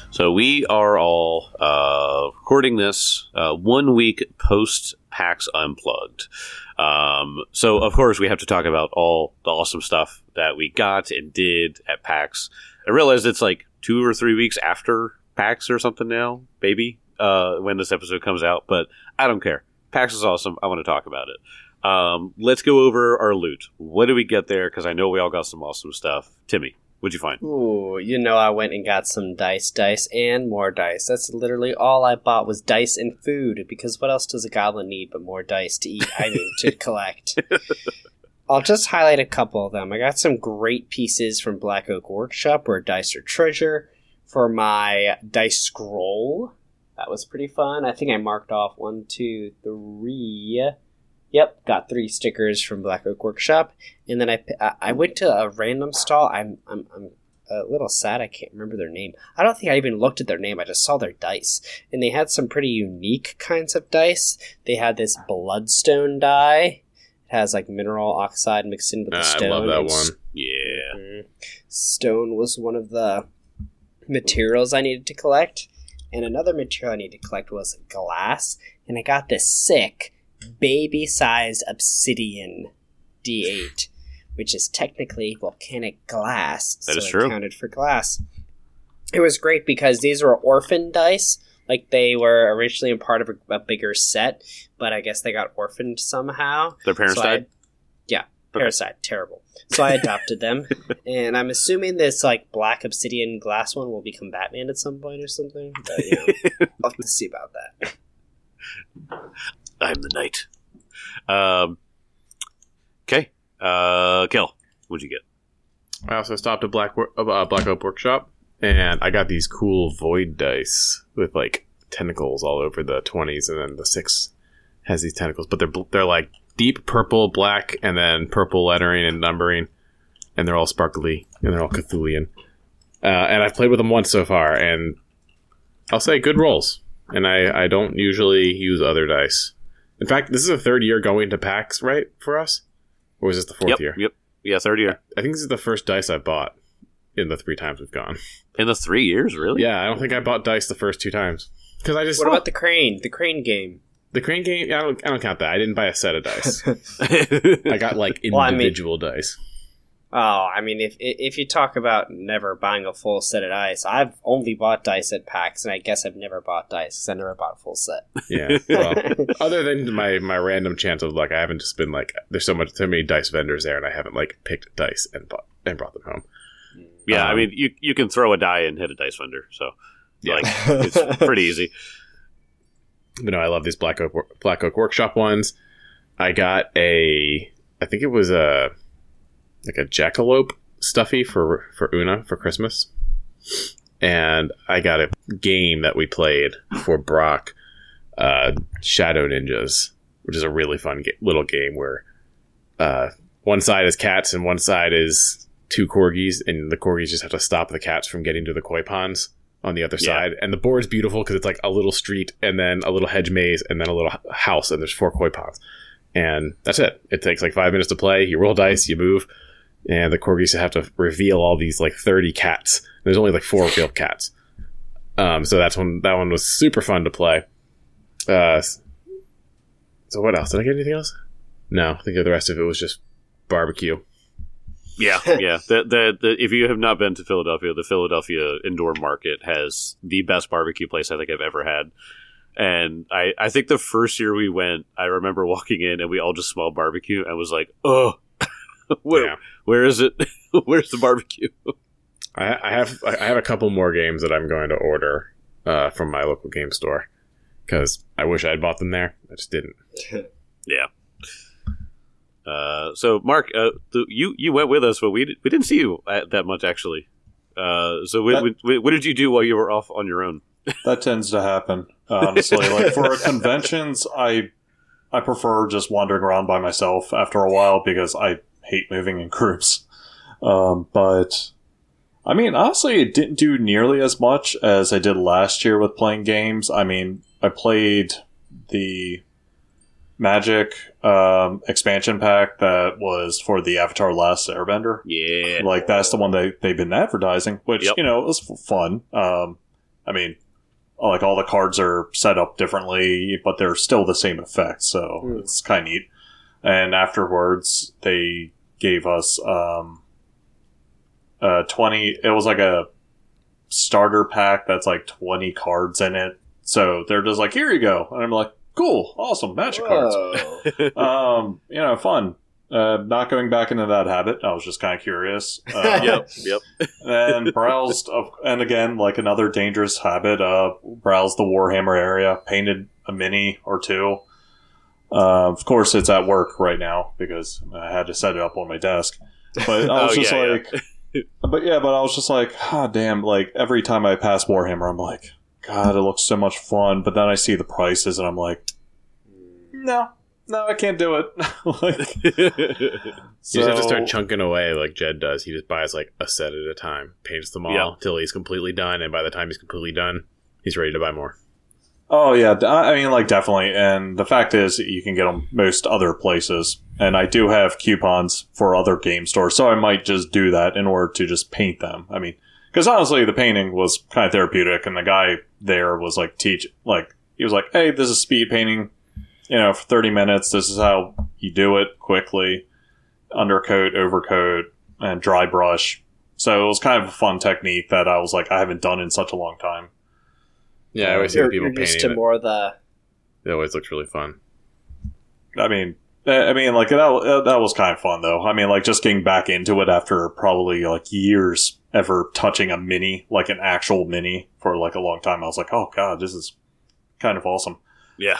So we are all recording this 1 week post PAX Unplugged. So, of course, we have to talk about all the awesome stuff that we got and did at PAX. I realize it's like 2 or 3 weeks after PAX or something now, maybe, when this episode comes out. But I don't care. PAX is awesome. I want to talk about it. Let's go over our loot. What did we get there? Because I know we all got some awesome stuff. Timmy, what'd you find? Ooh, I went and got some dice, and more dice. That's literally all I bought was dice and food, because what else does a goblin need but more dice to eat? I mean, to collect. I'll just highlight a couple of them. I got some great pieces from Black Oak Workshop, where dice are treasure. For my dice scroll, that was pretty fun. I think I marked off 1, 2, 3... Yep, got 3 stickers from Black Oak Workshop, and then I went to a random stall. I'm a little sad I can't remember their name. I don't think I even looked at their name. I just saw their dice, and they had some pretty unique kinds of dice. They had this bloodstone die. It has like mineral oxide mixed in with the stone. I love that one. Yeah. Mm-hmm. Stone was one of the materials I needed to collect, and another material I needed to collect was glass, and I got this sick baby-sized obsidian D8, which is technically volcanic glass. That is so true. It counted for glass. It was great because these were orphan dice. Like, they were originally a part of a bigger set, but I guess they got orphaned somehow. Their parents died? Yeah, parents died. Terrible. So I adopted them, and I'm assuming this, like, black obsidian glass one will become Batman at some point or something. But, I'll have to see about that. I'm the knight. Okay. Kel, what'd you get? I also stopped at Black Oak Workshop, and I got these cool void dice with like tentacles all over the 20s, and then the 6 has these tentacles, but they're like deep purple, black, and then purple lettering and numbering, and they're all sparkly, and they're all Cthulian. And I've played with them once so far, and I'll say good rolls. And I don't usually use other dice. In fact, this is the 3rd year going to PAX, right, for us? Or is this the 4th year? Yep. Yeah, 3rd year. I think this is the first dice I bought in the 3 times we've gone. In the 3 years, really? Yeah, I don't think I bought dice the first 2 times. Because I just... What about the crane? The crane game? The crane game? I don't count that. I didn't buy a set of dice. I got, like, individual dice. Oh, I mean, if you talk about never buying a full set of dice, I've only bought dice at PAX, and I guess I've never bought dice because I never bought a full set. Yeah, well, other than my random chance of luck, I haven't just been like, there's so many dice vendors there, and I haven't like picked dice and brought them home. Yeah, I mean, you can throw a die and hit a dice vendor, so yeah, like, it's pretty easy. But no, I love these Black Oak Workshop ones. I got I think it was a jackalope stuffy for Una for Christmas, and I got a game that we played for Brock, Shadow Ninjas, which is a really fun little game where one side is cats and one side is 2 corgis, and the corgis just have to stop the cats from getting to the koi ponds on the other side. And the board's beautiful because it's like a little street and then a little hedge maze and then a little house, and there's 4 koi ponds, and that's it. It takes like 5 minutes to play. You roll dice, you move. And the corgis have to reveal all these like 30 cats. There's only like 4 real cats. So that one was super fun to play. So what else? Did I get anything else? No, I think the rest of it was just barbecue. Yeah. If you have not been to Philadelphia, the Philadelphia Indoor Market has the best barbecue place I think I've ever had. And I think the first year we went, I remember walking in and we all just smelled barbecue and was like, oh, where is it? Where's the barbecue? I have a couple more games that I'm going to order from my local game store because I wish I had bought them there. I just didn't. Yeah. So Mark, you went with us, but we didn't see you that much actually. So what did you do while you were off on your own? That tends to happen, honestly. Like for conventions, I prefer just wandering around by myself after a while because I hate moving in groups. But I mean, honestly, it didn't do nearly as much as I did last year with playing games. I mean, I played the Magic expansion pack that was for the Avatar Last Airbender. Yeah. Like, that's the one they've been advertising, which, you know, it was fun. I mean, like all the cards are set up differently, but they're still the same effect, so it's kind of neat. And afterwards, they gave us 20. It was like a starter pack that's like 20 cards in it. So they're just like, here you go, and I'm like, cool, awesome, Magic cards. Fun. Not going back into that habit. I was just kind of curious. Yep. And browsed, and again, like another dangerous habit, browsed the Warhammer area, painted a mini or two. Of course, it's at work right now because I had to set it up on my desk. But I was but I was just like, damn, like every time I pass Warhammer, I'm like, God, it looks so much fun. But then I see the prices and I'm like, no, I can't do it. You just have to start chunking away like Jed does. He just buys like a set at a time, paints them all till he's completely done, and by the time he's completely done, he's ready to buy more. Oh, yeah. I mean, like, definitely. And the fact is, you can get them most other places. And I do have coupons for other game stores, so I might just do that in order to just paint them. I mean, because honestly, the painting was kind of therapeutic, and the guy there was like, he was like, hey, this is speed painting, for 30 minutes. This is how you do it quickly. Undercoat, overcoat, and dry brush. So it was kind of a fun technique that I was like, I haven't done in such a long time. Yeah, I always see people painting used to more of the... It always looks really fun. I mean, like that was kind of fun though. I mean, like just getting back into it after probably like years ever touching a mini, like an actual mini for like a long time. I was like, oh god, this is kind of awesome. Yeah.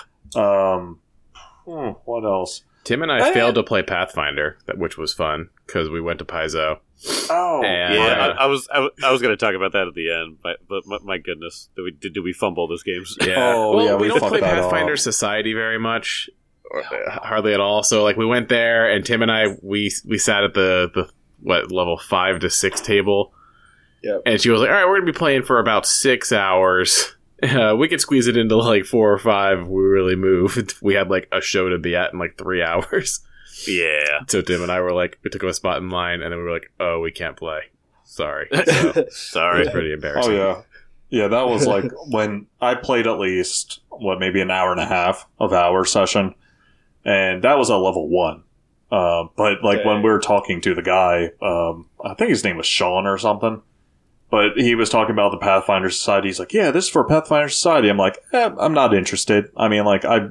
What else? Tim and I failed to play Pathfinder, which was fun because we went to Paizo. Oh, and, yeah. I was going to talk about that at the end, but my goodness, did we fumble those games? Yeah. We don't play Pathfinder Society very much, hardly at all. So like we went there, and Tim and I we sat at the level 5 to 6 table. Yep. And she was like, "All right, we're going to be playing for about 6 hours." We could squeeze it into like 4 or 5 if we really moved. We had like a show to be at in like 3 hours. Yeah. So Tim and I were like, we took up a spot in line, and then we were like, oh, we can't play. Sorry. So, Sorry. it was pretty embarrassing. Oh, yeah. Yeah, that was like when I played at least, maybe an hour and a half of our session. And that was at level 1. But like when we were talking to the guy, I think his name was Sean or something. But he was talking about the Pathfinder Society. He's like, yeah, this is for Pathfinder Society. I'm like, I'm not interested. I mean, like, I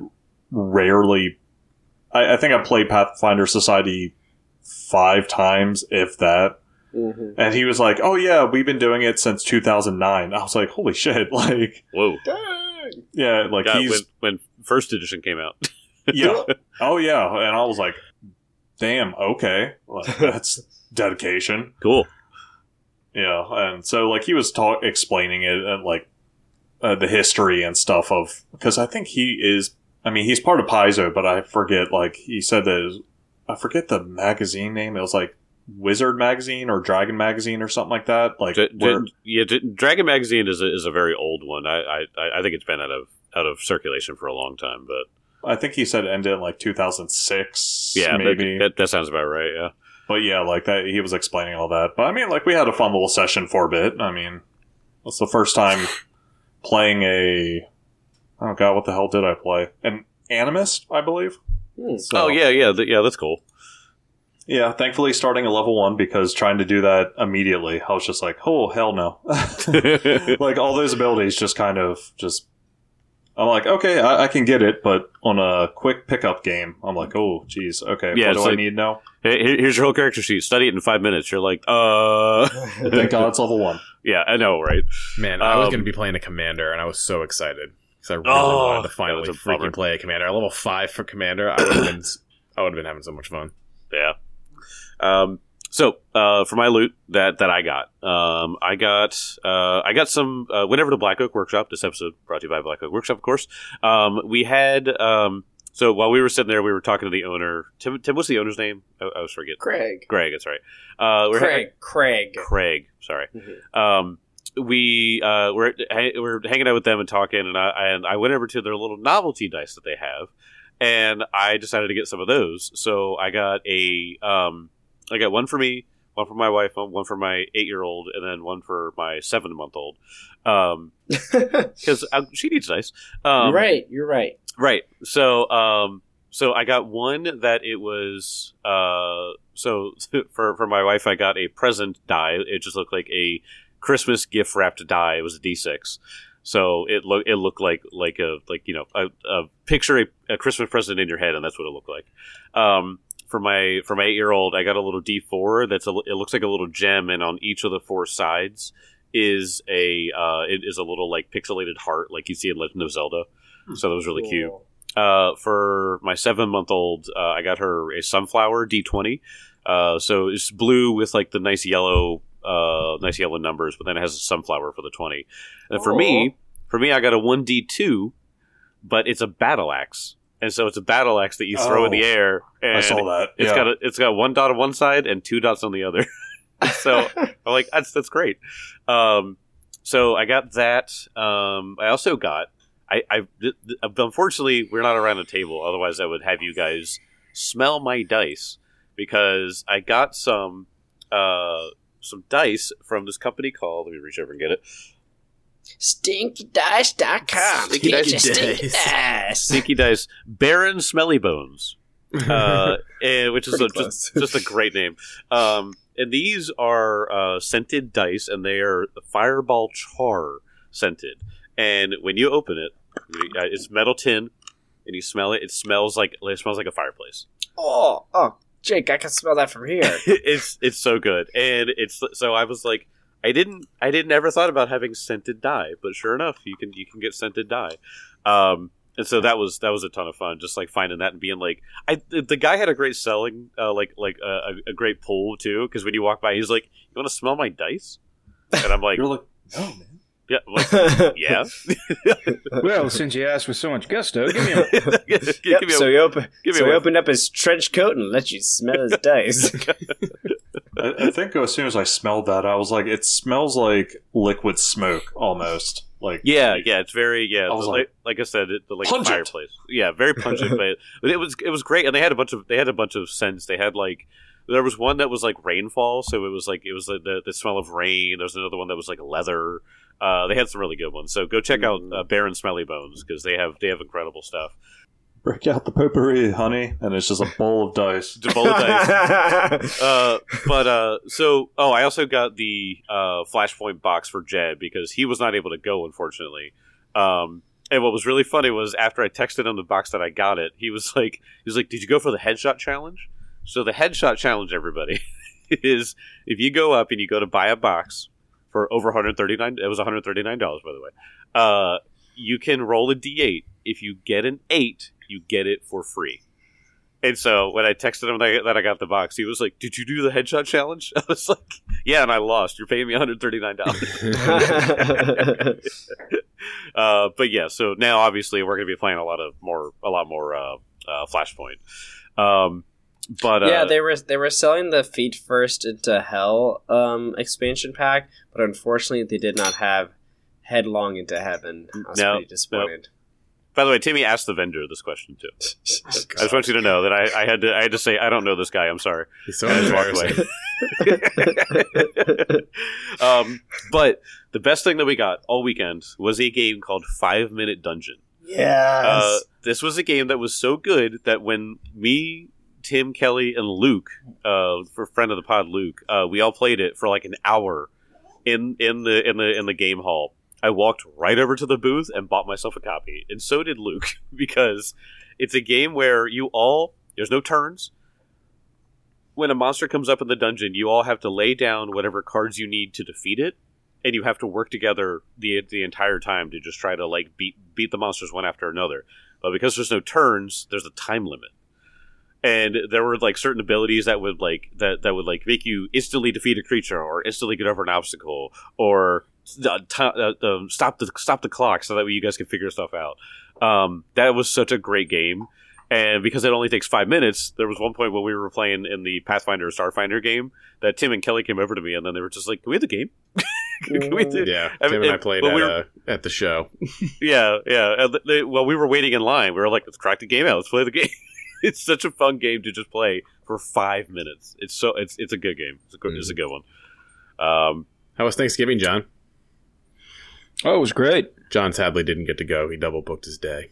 think I played Pathfinder Society 5 times, if that. Mm-hmm. And he was like, oh, yeah, we've been doing it since 2009. I was like, holy shit. Like, whoa. Dang. Yeah, like when first edition came out. Yeah. Oh, yeah. And I was like, damn, okay. Like, that's dedication. Cool. Yeah, and so like he was explaining it and like the history and stuff of, because I think he's part of Paizo, but I forget, like he said that I forget the magazine name. It was like Wizard Magazine or Dragon Magazine or something like that. Like Dragon Magazine is a very old one. I think it's been out of circulation for a long time, but I think he said it ended in like 2006. Yeah, maybe that sounds about right. Yeah. But yeah, like that, he was explaining all that. But I mean, like we had a fun little session for a bit. I mean, it's the first time playing oh god, what the hell did I play? An Animist, I believe. So, oh yeah, that's cool. Yeah, thankfully starting at level 1 because trying to do that immediately, I was just like, oh hell no. Like all those abilities just kind of I'm like, okay, I can get it, but on a quick pickup game, I'm like, oh, geez, okay, yeah, what do I need now? Hey, here's your whole character sheet. Study it in 5 minutes. You're like, Thank God it's level 1. Yeah, I know, right? Man, I was going to be playing a commander, and I was so excited because I really wanted to finally freaking play a commander. At level 5 for commander, I would have been having so much fun. Yeah. So for my loot that I got, I got some. Went over to Black Oak Workshop. This episode brought to you by Black Oak Workshop, of course. We had so while we were sitting there, we were talking to the owner. Tim, what's the owner's name? I always forget. Greg. That's right. Craig. Sorry. Mm-hmm. We're hanging out with them and talking, and I went over to their little novelty dice that they have, and I decided to get some of those. So I got one for me, one for my wife, one for my 8-year-old, and then one for my 7-month-old. Because she needs dice. You're right. Right. So I got one that it was so for my wife I got a present die. It just looked like a Christmas gift wrapped die. It was a D6. So it looked like a picture a Christmas present in your head, and that's what it looked like. For my 8-year-old, I got a little D4 it looks like a little gem, and on each of the 4 sides is a little like pixelated heart like you see in Legend of Zelda. So that was really cute. For my 7-month-old, I got her a sunflower D20. So it's blue with like the nice yellow numbers, but then it has a sunflower for the 20. And for me, I got a 1D2, but it's a battle axe. And so it's a battle axe that you throw in the air. And I saw that. It's got 1 dot on one side and 2 dots on the other. So I'm like, that's great. So I got that. I also got. Unfortunately, we're not around a table. Otherwise, I would have you guys smell my dice, because I got some dice from this company called. Let me reach over and get it. StinkyDice.com. Stinky Get Dice. your Stinky Dice. Stinky Dice. Baron Smelly Bones. Which is just a great name. And these are scented dice, and they are Fireball Char scented. And when you open it, it's metal tin, and you smell it. It smells like a fireplace. Oh, Jake, I can smell that from here. It's so good, and so I was like, I didn't ever thought about having scented dye, but sure enough, you can get scented dye. And so that was a ton of fun, just like finding that and being like, the guy had a great selling, a great pull too, because when you walk by, he's like, "You want to smell my dice?" And I'm like, You're like, no, man. Yeah, like, yeah. Well, since you asked with so much gusto, give me a... So he opened up his trench coat and let you smell his dice. I think as soon as I smelled that, I was like, it smells like liquid smoke almost. Like it's very I was like I said, the pungent. fireplace. Yeah, very pungent, but it was great, and they had a bunch of scents. They had like. There was one that was like rainfall, so it was like the smell of rain. There was another one that was like leather. They had some really good ones. So go check out Baron Smelly Bones, because they have incredible stuff. Break out the potpourri, honey, and it's just a bowl of dice. It's a bowl of dice. I also got the Flashpoint box for Jed, because he was not able to go, unfortunately. And what was really funny was after I texted him the box that I got it, he was like, "Did you go for the headshot challenge?" So the headshot challenge, everybody, is if you go up and you go to buy a box for over $139, it was $139, by the way, you can roll a D8. If you get an 8, you get it for free. And so when I texted him that I got the box, he was like, "Did you do the headshot challenge?" I was like, "Yeah, and I lost. You're paying me $139." But yeah, so now obviously we're going to be playing a lot more Flashpoint. But yeah, they were selling the Feet First into Hell expansion pack, but unfortunately they did not have Headlong into Heaven. I was pretty disappointed. By the way, Timmy asked the vendor this question too. I just want you to know that I had to say I don't know this guy. I'm sorry. He's so embarrassing. But the best thing that we got all weekend was a game called 5 Minute Dungeon. Yes. This was a game that was so good that when me, Tim, Kelly, and Luke, for friend of the pod Luke, we all played it for like an hour in the game hall. I walked right over to the booth and bought myself a copy, and so did Luke, because it's a game where there's no turns. When a monster comes up in the dungeon, you all have to lay down whatever cards you need to defeat it, and you have to work together the entire time to just try to like beat the monsters one after another. But because there's no turns, there's a time limit. And there were like certain abilities that would make you instantly defeat a creature, or instantly get over an obstacle, or stop the clock, so that way you guys can figure stuff out. That was such a great game, and because it only takes 5 minutes, there was one point when we were playing in the Pathfinder Starfinder game that Tim and Kelly came over to me, and then they were just like, "Can we have the game?" Yeah, Tim and I played at the show. Yeah. While we were waiting in line, we were like, "Let's crack the game out. Let's play the game." It's such a fun game to just play for 5 minutes. It's a good game. It's a good one. How was Thanksgiving, John? Oh, it was great. John sadly didn't get to go. He double booked his day.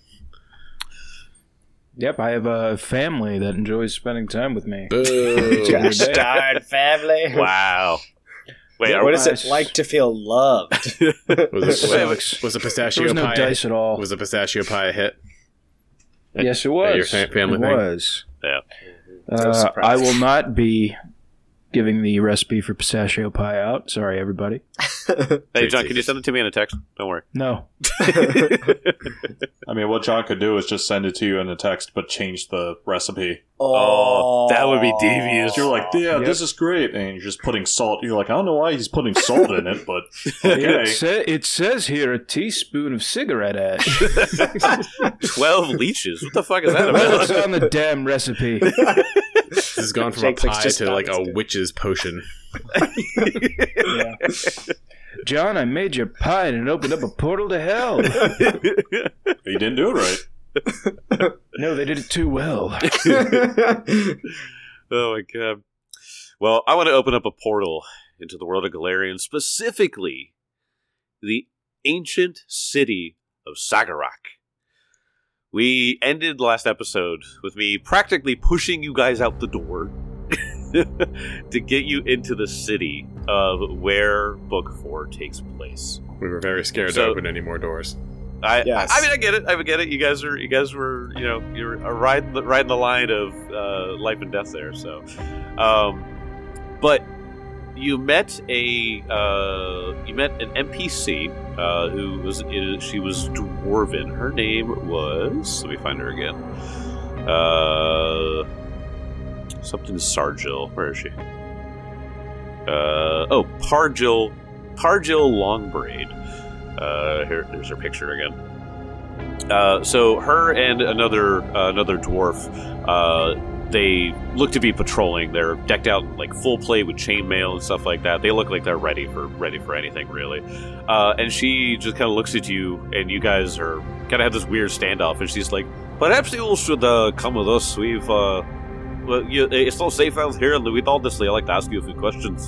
Yep, I have a family that enjoys spending time with me. Boo. Gosh darn family. Wow. Wait, What is it like to feel loved? Was a pistachio There was no pie? dice at all. Was a pistachio pie a hit? Yes, it was. your family it thing? was. Yeah. So surprised. I will not be giving the recipe for pistachio pie out. Sorry, everybody. Hey, John, can you send it to me in a text? Don't worry. No. I mean, what John could do is just send it to you in a text, but change the recipe. Oh, that would be devious. You're like, yeah, Yep. this is great, and you're just putting salt. You're like, I don't know why he's putting salt in it, but okay. It says here a teaspoon of cigarette ash. 12 leeches. What the fuck is that Well, it's about? on the damn recipe. This has gone from Jake's a like, pie just to like a honest. witch's potion. Yeah. John, I made your pie and it opened up a portal to hell. He didn't do it right. No, they did it too well. Oh my god. Well, I want to open up a portal into the world of Galarian, specifically the ancient city of Sagarak. We ended last episode with me practically pushing you guys out the door to get you into the city of where Book 4 takes place. We were very scared to So- open any more doors. Yes. I mean, I get it. You guys were, you're riding the line of life and death there. So, but you met an NPC she was dwarven. Her name was, let me find her again. Something Sargil. Where is she? Pargil Longbraid. There's her picture again. So her and another dwarf, they look to be patrolling. They're decked out in like full plate with chainmail and stuff like that. They look like they're ready for anything really. And she just kind of looks at you, and you guys are kind of have this weird standoff. And she's like, "Perhaps you all should come with us. We've it's so safe out here, and we'd honestly like to ask you a few questions."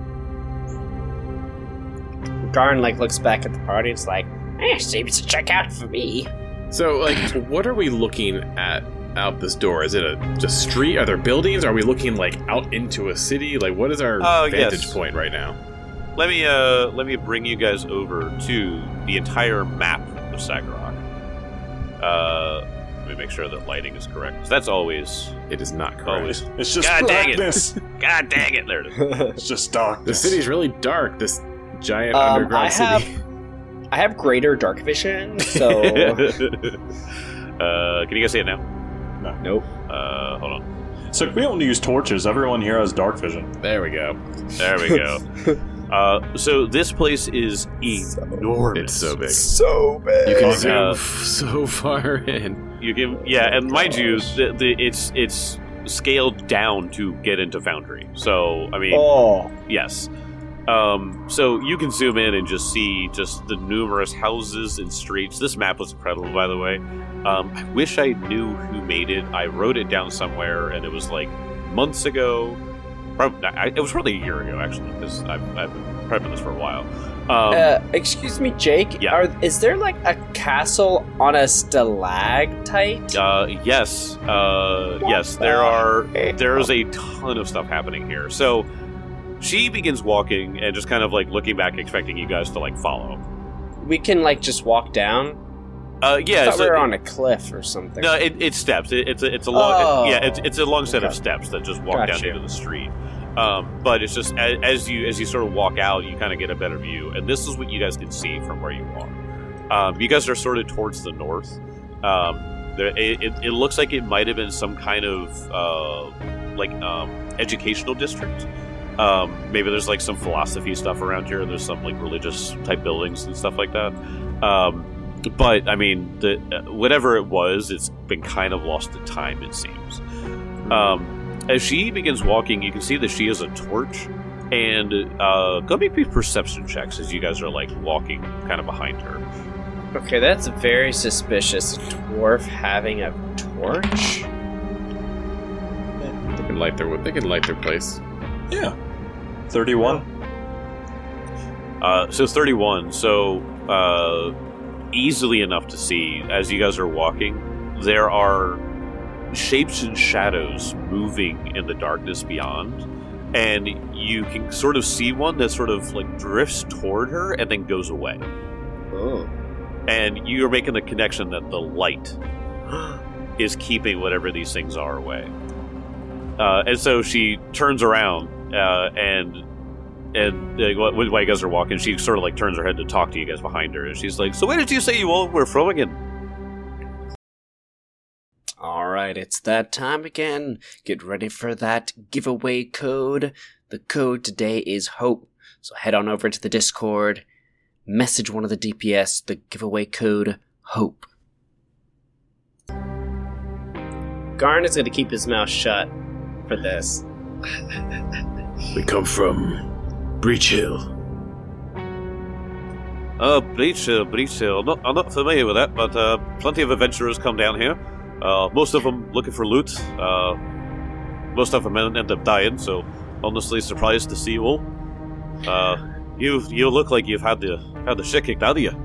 Garn looks back at the party. It's like, seems to check out for me. So, what are we looking at out this door? Is it a street? Are there buildings? Are we looking out into a city? What is our vantage yes. point right now? Let me bring you guys over to the entire map of Sagarak. Let me make sure that lighting is correct. So that's always. It is not correct. Always. It's just God dang it. darkness. God dang it! There it is. It's just darkness. The city's really dark. This giant underground city. I have greater dark vision, so Can you guys see it now? nope. Hold on. So we don't use torches. Everyone here has dark vision. There we go. There we go. So this place is enormous. It's so big. So bad. You can Uh, zoom so far in. You can, and mind you, it's scaled down to get into Foundry. So I mean, yes. So you can zoom in and just see just the numerous houses and streets. This map was incredible, by the way. I wish I knew who made it. I wrote it down somewhere, and it was months ago. It was probably a year ago, actually, because I've been prepping this for a while. Excuse me, Jake. Yeah. Is there a castle on a stalactite? Yes. Yes, there is a ton of stuff happening here. So she begins walking and just kind of looking back, expecting you guys to follow. We can just walk down. Yeah. I thought so we were on a cliff or something. no, it's steps. It's a long it's a long set of Okay. steps that just walk Gotcha. down into the street. But it's just as you sort of walk out, you kind of get a better view, and this is what you guys can see from where you are. You guys are sort of towards the north. It looks like it might have been some kind of educational district. Maybe there's some philosophy stuff around here. There's some religious type buildings and stuff like that. But I mean, whatever it was, it's been kind of lost to time, it seems. As she begins walking, you can see that she has a torch, and go make me perception checks as you guys are walking kind of behind her. Okay, that's very suspicious. A dwarf having a torch? light their place. Yeah. 31. So 31. So easily enough to see as you guys are walking. There are shapes and shadows moving in the darkness beyond, and you can sort of see one that sort of like drifts toward her and then goes away. Oh. And you're making the connection that the light is keeping whatever these things are away. And so she turns around and while you guys are walking, she sort of like turns her head to talk to you guys behind her, and she's like, "So where did you say you all were from again?" Alright, it's that time again. Get ready for that giveaway code. The code today is HOPE. So head on over to the Discord, message one of the DPS, the giveaway code HOPE. Garn is going to keep his mouth shut for this. We come from Breach Hill. Breach Hill. I'm not familiar with that, but plenty of adventurers come down here. Most of them looking for loot. Most of them end up dying, so honestly surprised to see you all. You look like you've had the shit kicked out of you.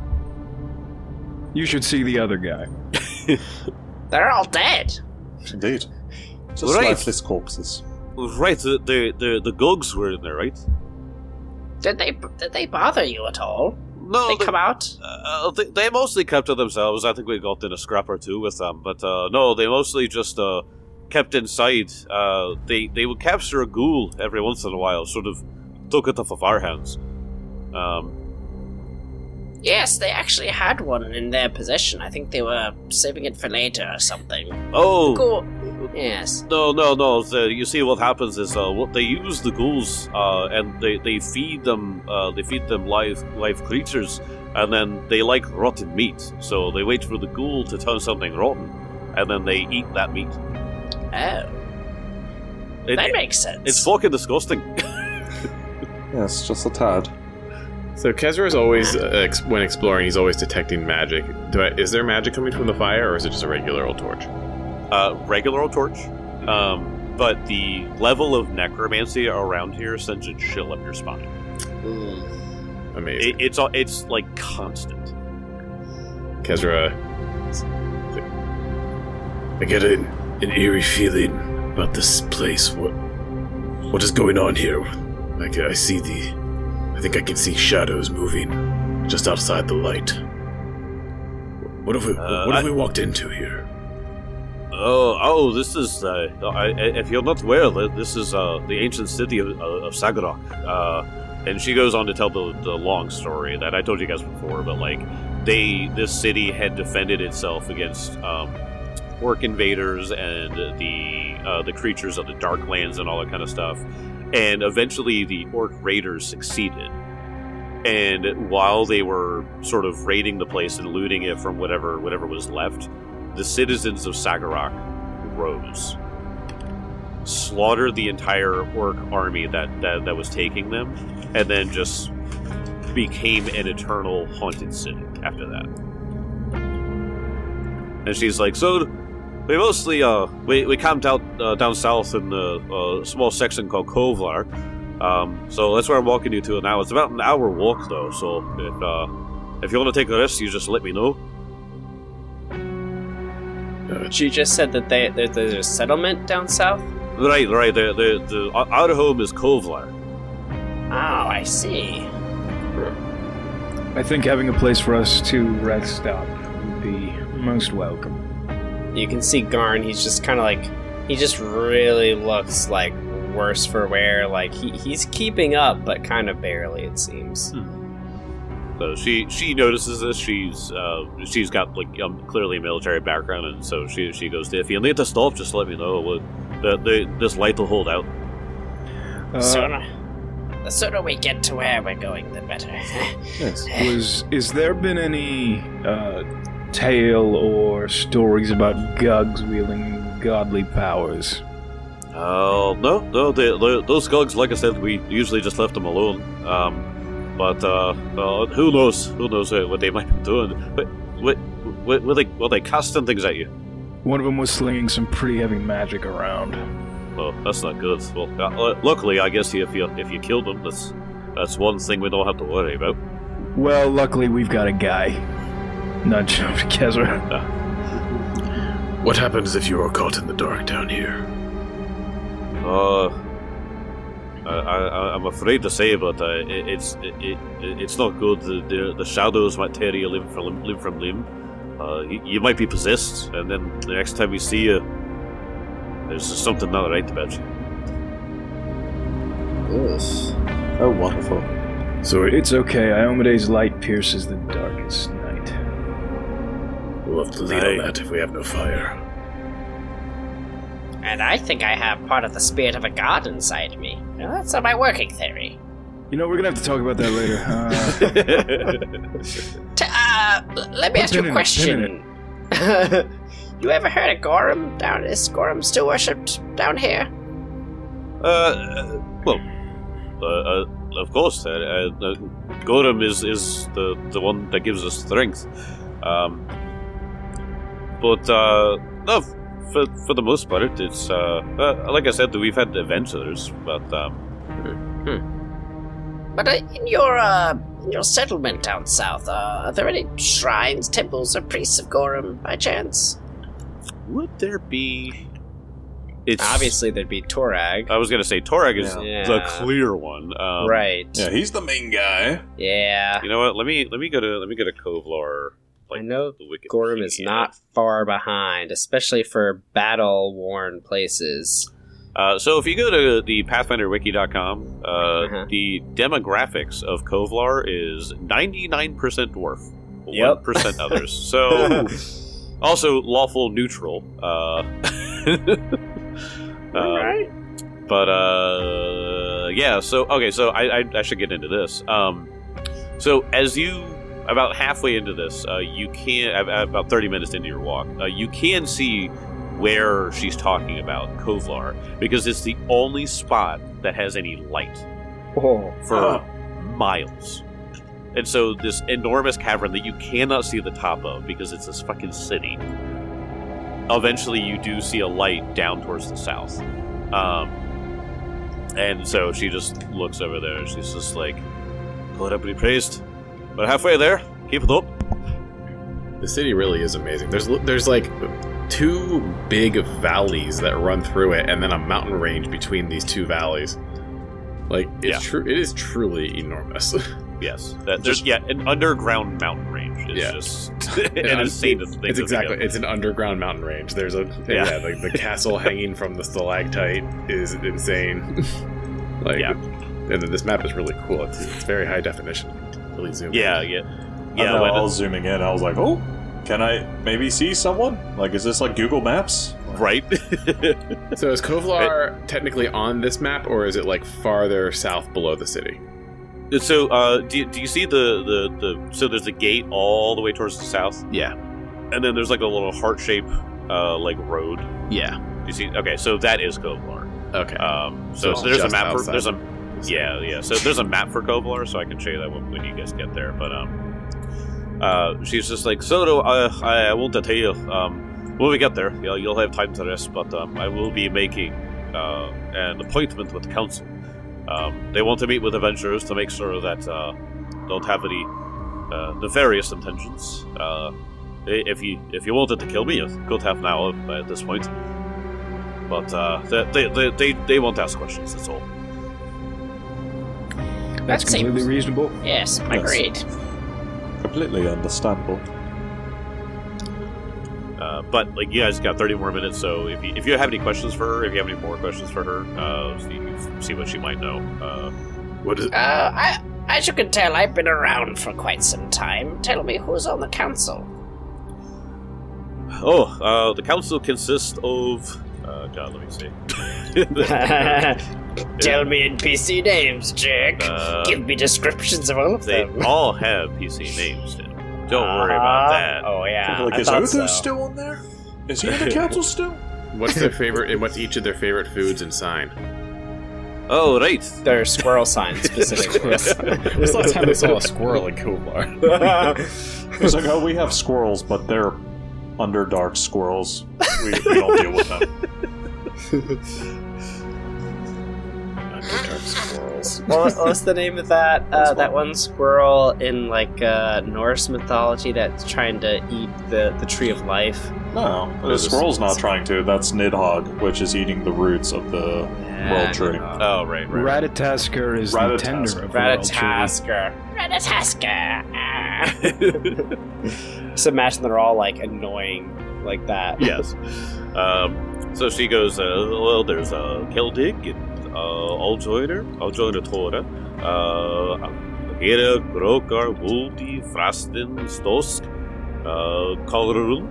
You should see the other guy. They're all dead. Indeed. Just Right. lifeless corpses. Right, the Gugs were in there, right? Did they bother you at all? No, They come out? they mostly kept to themselves. I think we got in a scrap or two with them, but no, they mostly just kept inside. They would capture a ghoul every once in a while, sort of took it off of our hands. Yes, they actually had one in their possession. I think they were saving it for later or something. Oh, Cool. Yes. no. You see, what happens is what they use the ghouls, and they feed them. They feed them live creatures, and then they like rotten meat. So they wait for the ghoul to turn something rotten, and then they eat that meat. Oh, that makes sense. It's fucking disgusting. Yes, just a tad. So Kezra is always, when exploring, he's always detecting magic. Is there magic coming from the fire, or is it just a regular old torch? Regular old torch. But the level of necromancy around here sends a chill up your spine. Mm. Amazing. It's like constant. Kezra, I get an eerie feeling about this place. What is going on here? Like I think I can see shadows moving just outside the light. What have we walked into here? This is if you're not aware, this is the ancient city of Sagarok. And she goes on to tell the long story that I told you guys before, but like this city had defended itself against orc invaders and the creatures of the Darklands and all that kind of stuff. And eventually the orc raiders succeeded. And while they were sort of raiding the place and looting it from whatever was left, the citizens of Sagarok rose, slaughtered the entire orc army that was taking them, and then just became an eternal haunted city after that. And she's like, so we mostly we camped out down south in a small section called Kovlar. So that's where I'm walking you to now. It's about an hour walk though, so if you want to take a rest, you just let me know. She just said that there's a settlement down south? Right. Our home is Kovlar. Oh, I see. I think having a place for us to rest up would be most welcome. You can see Garn, he's just kind of like, he just really looks like worse for wear. Like, he's keeping up, but kind of barely, it seems. So she notices this. She's got like clearly a military background, and so she goes to, if you need to stop, just let me know. This light will hold out. The sooner we get to where we're going, the better. Yes. Is there been any tale or stories about Gugs wielding godly powers? No. Those Gugs, like I said, we usually just left them alone. But who knows? Who knows what they might be doing? But were they casting things at you? One of them was slinging some pretty heavy magic around. well, that's not good. Well, luckily, I guess if you killed him, that's one thing we don't have to worry about. Well, luckily we've got a guy. Nudge over to Kezra. What happens if you are caught in the dark down here? I'm afraid to say, but it's not good. The shadows might tear you limb from limb. You might be possessed, and then the next time we see you, there's just something not right about you. Oh, wonderful. So It's okay. Iomede's light pierces the darkest night. we'll have to lean on that if we have no fire. And I think I have part of the spirit of a god inside me. Now, that's my working theory. You know, we're gonna have to talk about that later. Let me ask you a question. You ever heard of Gorham down? Is Gorham still worshipped down here? Of course. Gorham is the one that gives us strength. But no, for the most part, it's like I said, we've had adventures, but But in your settlement down south, are there any shrines, temples, or priests of Gorham by chance? would there be? It's Obviously, there'd be Torag. I was gonna say Torag is Yeah. the clear one, Right. Yeah, he's the main guy. Yeah. You know what? Let me go to Kovlar. I know the Wikipedia. Gorham is not far behind, especially for battle-worn places. So if you go to the PathfinderWiki.com, the demographics of Kovlar is 99% dwarf, 1% others. So also lawful neutral. Alright. But yeah. So okay. So I should get into this. So as you about halfway into this, you can about 30 minutes into your walk, you can see where she's talking about Kovlar, because it's the only spot that has any light for miles. And so this enormous cavern that you cannot see the top of because it's this fucking city. Eventually you do see a light down towards the south. And so she just looks over there and she's just like, Lord be praised. We're halfway there. Keep it up. The city really is amazing. There's like two big valleys that run through it, and then a mountain range between these two valleys. Like it's true. It is truly enormous. Yes, there's an underground mountain range. It's just an insane thing. It's exactly. It's an underground mountain range. There's like the castle hanging from the stalactite is insane. And then this map is really cool. It's very high definition. Really zoom. Yeah. I was zooming in. I was like, oh, can I maybe see someone? Like, is this like Google Maps? Right. So is Kovlar technically on this map, or is it like farther south below the city? So, do you see the so there's a gate all the way towards the south? Yeah. And then there's like a little heart-shaped, like road. Yeah. Do you see? Okay, so that is Kovlar. Okay. So there's a map for outside. So there's a map for Kovlar, so I can show you that when you guys get there. But she's just like, so I want to tell you, when we get there, you'll have time to rest. But I will be making an appointment with the council. They want to meet with adventurers to make sure that don't have any nefarious intentions. If you wanted to kill me, you could have now at this point. But they won't ask questions. That's all. That's completely reasonable. Yes, agreed. Completely understandable. But like, you guys got 30 more minutes, so if you have any questions for her, if you have any more questions for her, see what she might know. What is? As you can tell, I've been around for quite some time. Tell me, who's on the council? The council consists of. God, let me see. Tell me NPC names, Jack. Give me descriptions of all of They them. all have PC names. Don't worry about that. Oh yeah, Like, I is thought Otho so. still on there? Is he in the council still? What's their favorite? And what's each of their favorite foods and sign? Oh, right. They're squirrel signs specifically. When's the last time they saw a squirrel in Kovlar? It's like, oh, we have squirrels, but they're underdark squirrels. We don't deal with them. What's the name of that that one squirrel in like Norse mythology that's trying to eat the tree of life? No, the squirrel's not trying to. That's Nidhogg, which is eating the roots of the world tree. Oh, right. Ratatoskr is the tender of the world tree. Ratatoskr. So imagine they're all like annoying like that. Yes. So she goes, well, there's Keldig and Aljoiner Tora, Hera, Grokar, Wuldi, Frastin, Stosk, Kalrun,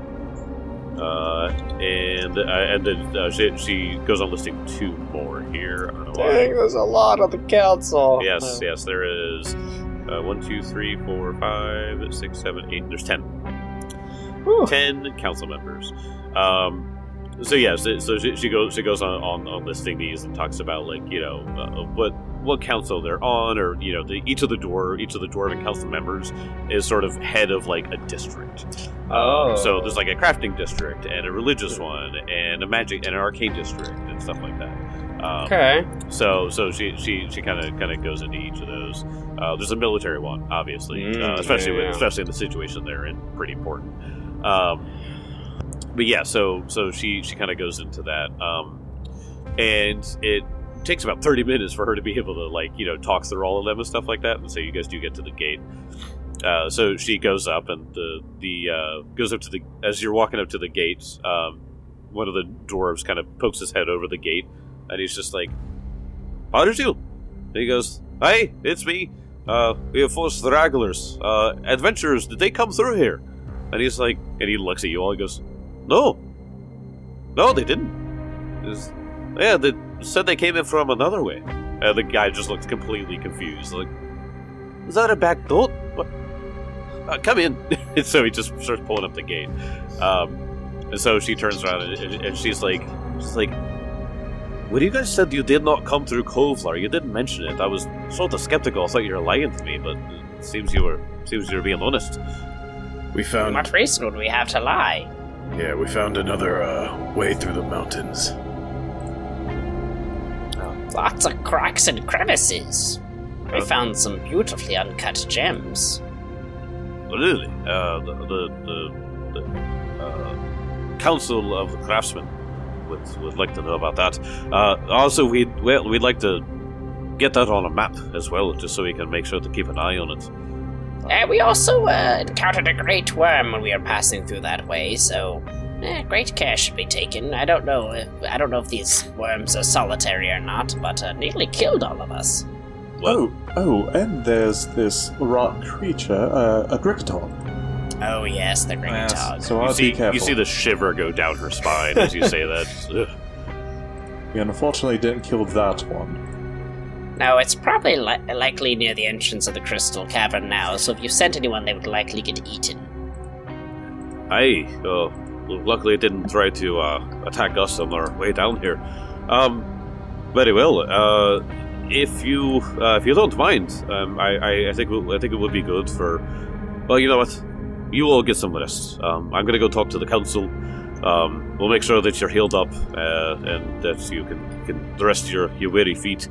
and then she goes on listing 2 more here. I don't know why. Dang, there's a lot of the council. Yes, there is 1, 2, 3, 4, 5, 6, 7, 8. There's 10. Whew. 10 council members. So she goes on listing these and talks about like what council they're on, or each of the dwarven council members is sort of head of like a district. So there's like a crafting district and a religious one and a magic and an arcane district and stuff like that. Okay. So she kind of goes into each of those. There's a military one, obviously, especially in the situation they're in, pretty important. But yeah, so she kind of goes into that, and it takes about 30 minutes for her to be able to talk through all of them and stuff like that. And so you guys do get to the gate. So she goes up, and goes up to as you're walking up to the gate, one of the dwarves kind of pokes his head over the gate, and he's just like, "How did you?" And he goes, "Hey, it's me. We have 4 stragglers, adventurers. Did they come through here?" And he's like, and he looks at you all. He goes, No, they didn't. They said they came in from another way. And the guy just looks completely confused. Like, is that a back door? What? Come in. And so he just starts pulling up the gate. And so she turns around and she's like, when you guys said you did not come through Kovlar, you didn't mention it. I was sort of skeptical. I thought you were lying to me, but it seems you were being honest. We found... What reason would we have to lie? Yeah, we found another way through the mountains. Lots of cracks and crevices. We found some beautifully uncut gems. Really? The Council of the Craftsmen would like to know about that. Also, we'd like to get that on a map as well, just so we can make sure to keep an eye on it. We also encountered a great worm when we were passing through that way, so great care should be taken. I don't know if these worms are solitary or not, but nearly killed all of us. Oh, and there's this rock creature, a Grickatog. Oh yes, the Grickatog. So I'll be careful. You see the shiver go down her spine as you say that. We unfortunately didn't kill that one. No, it's probably likely near the entrance of the Crystal Cavern now, so if you sent anyone, they would likely get eaten. Aye, luckily it didn't try to attack us on our way down here. Very well. If you don't mind, I think it would be good for. Well, you know what? You all get some rest. I'm gonna go talk to the council. We'll make sure that you're healed up and that you can rest your weary feet.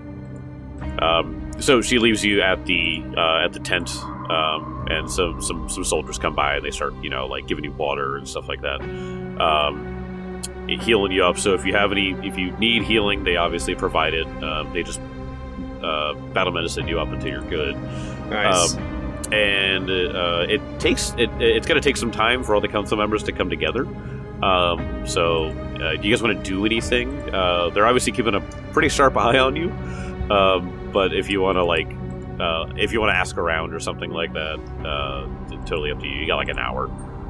So she leaves you at the tent, and some soldiers come by and they start giving you water and stuff like that, healing you up. So if you need healing, they obviously provide it. They just battle medicine you up until you're good. Nice. And it's going to take some time for all the council members to come together. So do you guys want to do anything? They're obviously keeping a pretty sharp eye on you. But if you want to ask around or something like that, it's totally up to you. You got like an hour.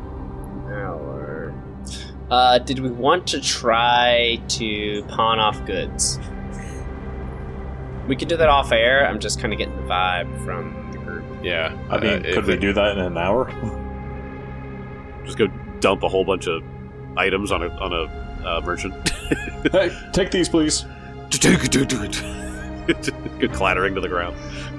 Did we want to try to pawn off goods? We could do that off air. I'm just kind of getting the vibe from the group. Yeah. I mean, could we do that in an hour? Just go dump a whole bunch of items on a merchant. Hey, take these, please. Good clattering to the ground.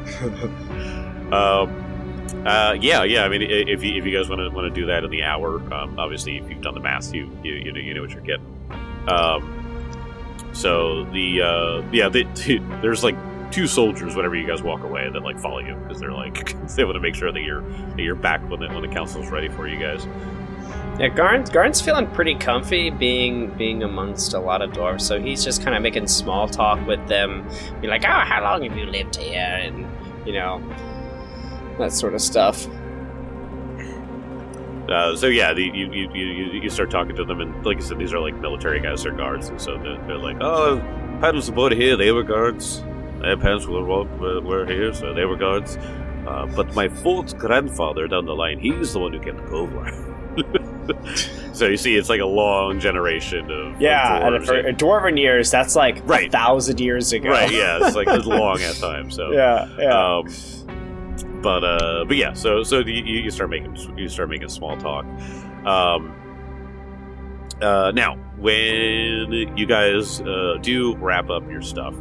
Yeah. I mean, if you guys want to do that in the hour, obviously, if you've done the math, you know what you're getting. So there's like two soldiers whenever you guys walk away that like follow you because they're like they want to make sure that you're back when the council's ready for you guys. Yeah, Garn's feeling pretty comfy being amongst a lot of dwarves, so he's just kind of making small talk with them, be like, "Oh, how long have you lived here?" and that sort of stuff. So yeah, you start talking to them, and like I said, these are like military guys, they're guards, and so they're like, "Oh, parents aboard here, they were guards. Their parents were here, so they were guards. But my fourth grandfather down the line, he's the one who kept Kovlar." So you see, it's like a long generation of and for dwarven years, that's like right. 1,000 years ago. Right? Yeah, it's like a long ass time. So yeah. But yeah, so you start making small talk. Now, when you guys do wrap up your stuff,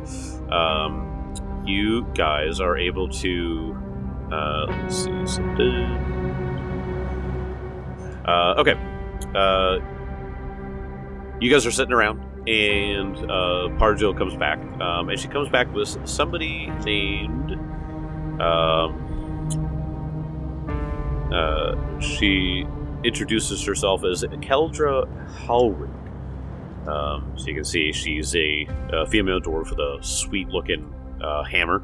you guys are able to let's see something. Okay. You guys are sitting around, and Parjo comes back, and she comes back with somebody named. She introduces herself as Keldra Halrig. So you can see she's a female dwarf with a sweet-looking hammer.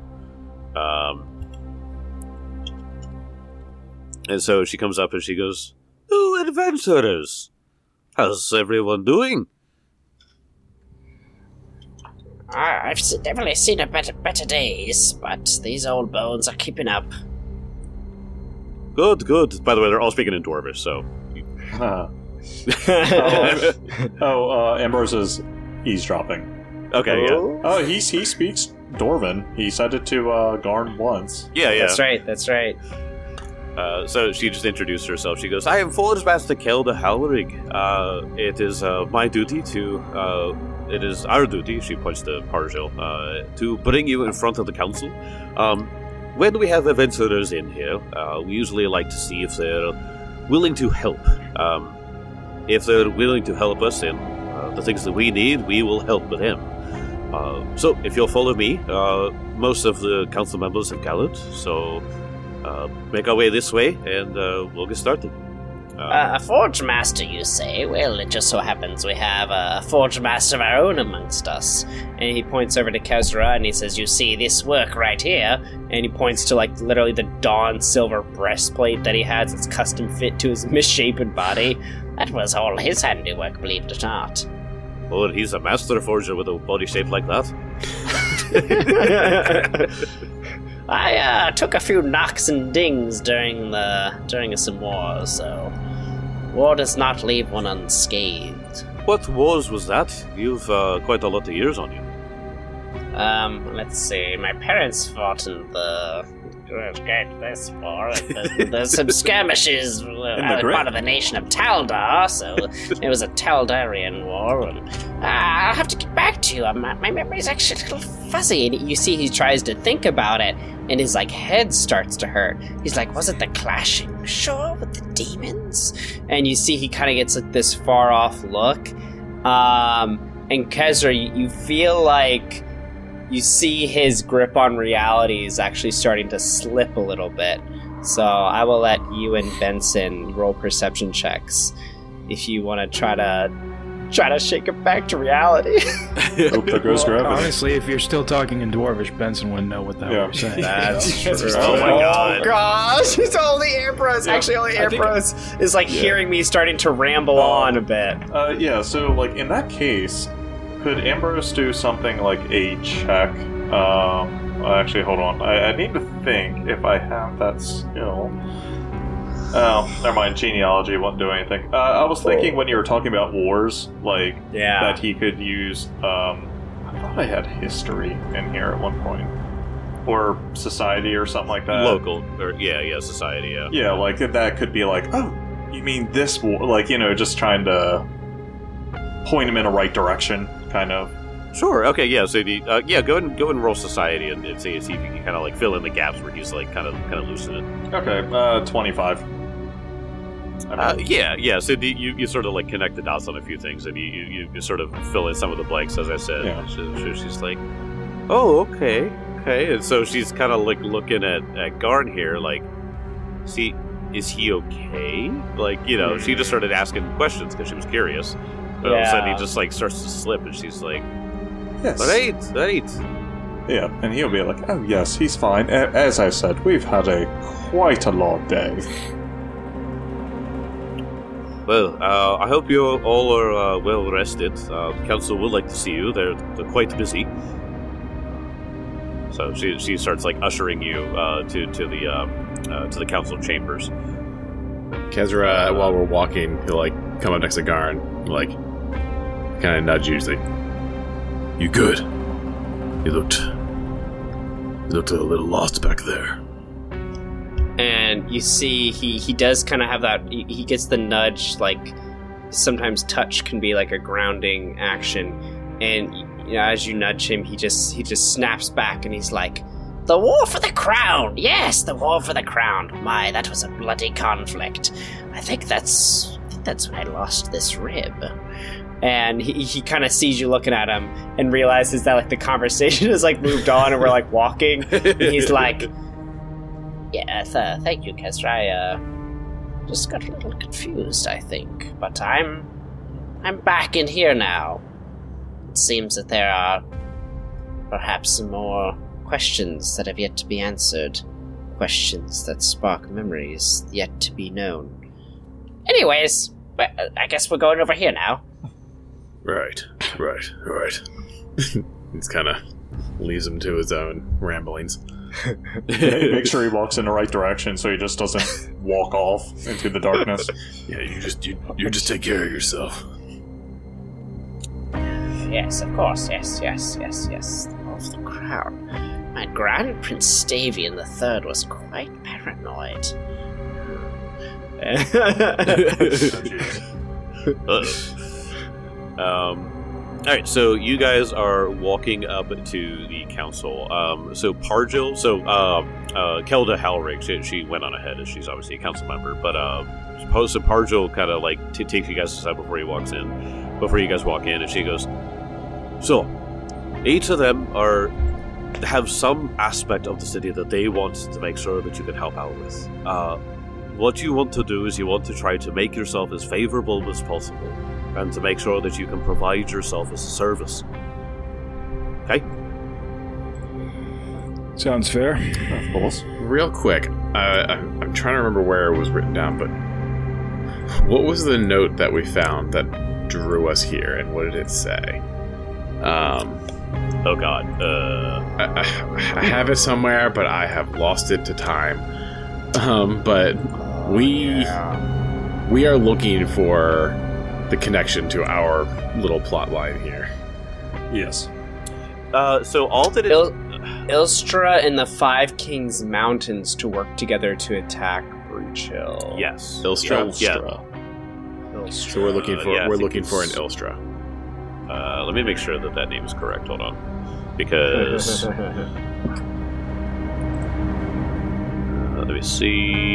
And so she comes up and she goes, "Oh, adventurers! How's everyone doing?" I've definitely seen a better days, but these old bones are keeping up. Good, good. By the way, they're all speaking in Dwarvish, so... Ambrose is eavesdropping. Okay, yeah. Oh, he speaks Dwarven. He said it to Garn once. Yeah. That's right. So she just introduced herself. She goes, "I am Forge Master Kelda Halrig. It is my duty to... it is our duty," she points to Parjil, "to bring you in front of the council. When we have adventurers in here, we usually like to see if they're willing to help. If they're willing to help us in the things that we need, we will help with them. So if you'll follow me, most of the council members have gathered, so make our way this way, and we'll get started." A forge master, you say? Well, it just so happens we have a forge master of our own amongst us. And he points over to Kezra and he says, "You see this work right here?" And he points to like literally the Dawn silver breastplate that he has. It's custom fit to his misshapen body. That was all his handiwork, believe it or not. Oh, he's a master forger with a body shaped like that. I took a few knocks and dings during some wars, so war does not leave one unscathed. What wars was that? You've quite a lot of years on you. Let's see. My parents fought in the this war. There's some skirmishes. I was part of the nation of Taldar, so it was a Taldarian war. And I'll have to get back to you. My memory's actually a little fuzzy. And you see he tries to think about it, and his like head starts to hurt. He's like, "Was it the clashing shore with the demons?" And you see he kind of gets like this far off look. And Kezra, you feel like you see his grip on reality is actually starting to slip a little bit. So I will let you and Benson roll perception checks if you want to try to shake it back to reality. Oh, there goes gravity. Honestly, if you're still talking in Dwarvish, Benson wouldn't know what the hell we're saying. That's true. Oh my god. Oh gosh, it's only Ambrose. Yeah, actually, only Ambrose is like hearing me starting to ramble on a bit. So like in that case, could Ambrose do something like a check? Actually, hold on. I need to think if I have that skill. Oh, never mind. Genealogy won't do anything. I was thinking when you were talking about wars, like that he could use. I thought I had history in here at one point, or society or something like that. Local, or society. Yeah. Yeah, like that could be like, oh, you mean this war? Like just trying to point him in a right direction, kind of. Sure. Okay. Yeah. So go ahead and roll society and see if you can kind of like fill in the gaps where he's like kind of loosen it. Okay. 25. Yeah. So you sort of like connect the dots on a few things, and you sort of fill in some of the blanks, as I said. Yeah. So she's like, "Oh, okay, okay. And so she's kind of like looking at Garn here, like, see, is he okay? Like, you know, she just started asking questions because she was curious. But all of a sudden he just like starts to slip, and she's like, Yes. Right. Yeah, and he'll be like, oh yes, he's fine. As I said, we've had quite a long day. Well, I hope you all are well rested. The council would like to see you. They're quite busy. So she starts like ushering you to the council chambers. Kezra, while we're walking, he'll like come up next to Garn, like kind of nudge you, say, You good? You looked a little lost back there. And you see he does kind of have that, he gets the nudge, like sometimes touch can be like a grounding action, and you know, as you nudge him, he just snaps back and he's like, The war for the crown! Yes, the war for the crown. My, that was a bloody conflict. I think that's when I lost this rib. and he kind of sees you looking at him and realizes that like the conversation has like moved on and we're like walking, and he's like, Yeah, thank you, Kezra. I just got a little confused, I think. But I'm back in here now. It seems that there are perhaps some more questions that have yet to be answered. Questions that spark memories yet to be known. Anyways, I guess we're going over here now. Right. he's kind of leaves him to his own ramblings. Make sure he walks in the right direction so he just doesn't walk off into the darkness. Yeah, you just take care of yourself. Yes, of course. Yes. The war for the crown. My Grand Prince Stavian III was quite paranoid. Alright, so you guys are walking up to the council. So Pargil, Kelda Halrig, she went on ahead as she's obviously a council member, but so Pargil kind of like takes you guys aside before you guys walk in, and she goes, so, each of them have some aspect of the city that they want to make sure that you can help out with. What you want to do is you want to try to make yourself as favorable as possible, and to make sure that you can provide yourself as a service. Okay? Sounds fair. Of course. Real quick, I'm trying to remember where it was written down, but what was the note that we found that drew us here, and what did it say? Oh god. I have it somewhere, but I have lost it to time. But we are looking for the connection to our little plot line here. Yes. So all that it... Ilstra and the Five Kings Mountains to work together to attack Breach Hill. Yes. Ilstra? Yeah. Ilstra. So we're looking for an Ilstra. Let me make sure that name is correct. Hold on. Because... let me see...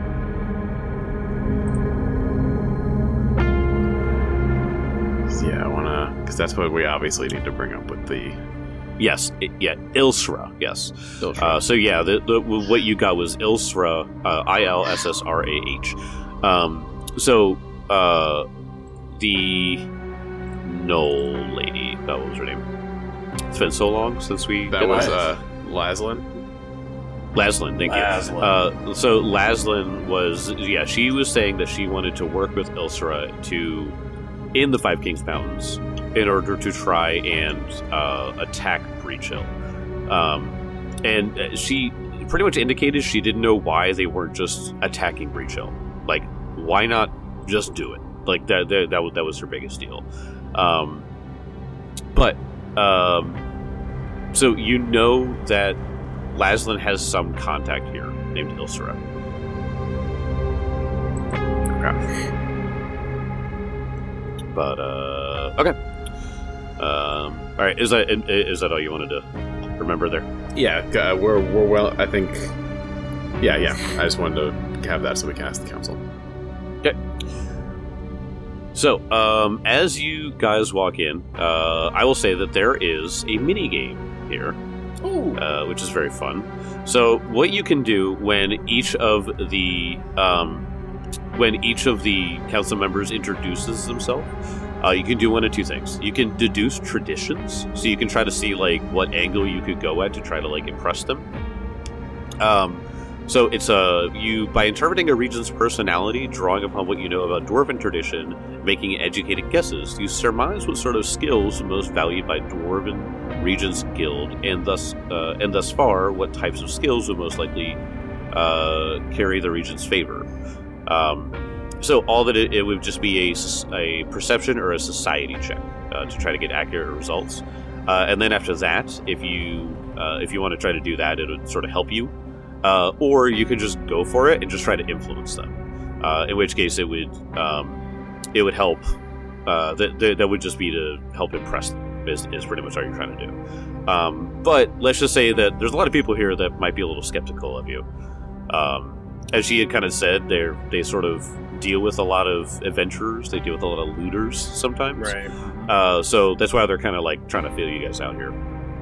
Yeah, I wanna... Because that's what we obviously need to bring up with the... Yes, Ilsra, yes. Ilsra. So yeah, what you got was Ilsra, Ilssrah. The Knoll lady, what was her name? It's been so long since we... That was Laslin? Laslin, thank you. So Laslin was, she was saying that she wanted to work with Ilsra in the Five Kings Mountains in order to try and attack Breach Hill. And she pretty much indicated she didn't know why they weren't just attacking Breach Hill. Like, why not just do it? Like, that was her biggest deal. So you know that Laslin has some contact here named Ilsra. Okay. But, okay. Alright, is that all you wanted to remember there? Yeah, we're well, I think... Yeah, I just wanted to have that so we can ask the council. Okay. So, as you guys walk in, I will say that there is a mini game here. which is very fun. So what you can do when each of the council members introduces themselves, you can do one of two things. You can deduce traditions, so you can try to see like what angle you could go at to try to like impress them. So it's you by interpreting a region's personality, drawing upon what you know about dwarven tradition, making educated guesses, you surmise what sort of skills are most valued by dwarven region's guild, and thus far, what types of skills would most likely carry the region's favor. So all that it would just be a perception or a society check to try to get accurate results, and then after that, if you want to try to do that, it would sort of help you. Or you could just go for it and just try to influence them. In which case, it would help. That would just be to help impress them. Is pretty much all you're trying to do. But let's just say that there's a lot of people here that might be a little skeptical of you. As she had kind of said, they sort of deal with a lot of adventurers. They deal with a lot of looters sometimes. Right. So that's why they're kind of like trying to feel you guys out here.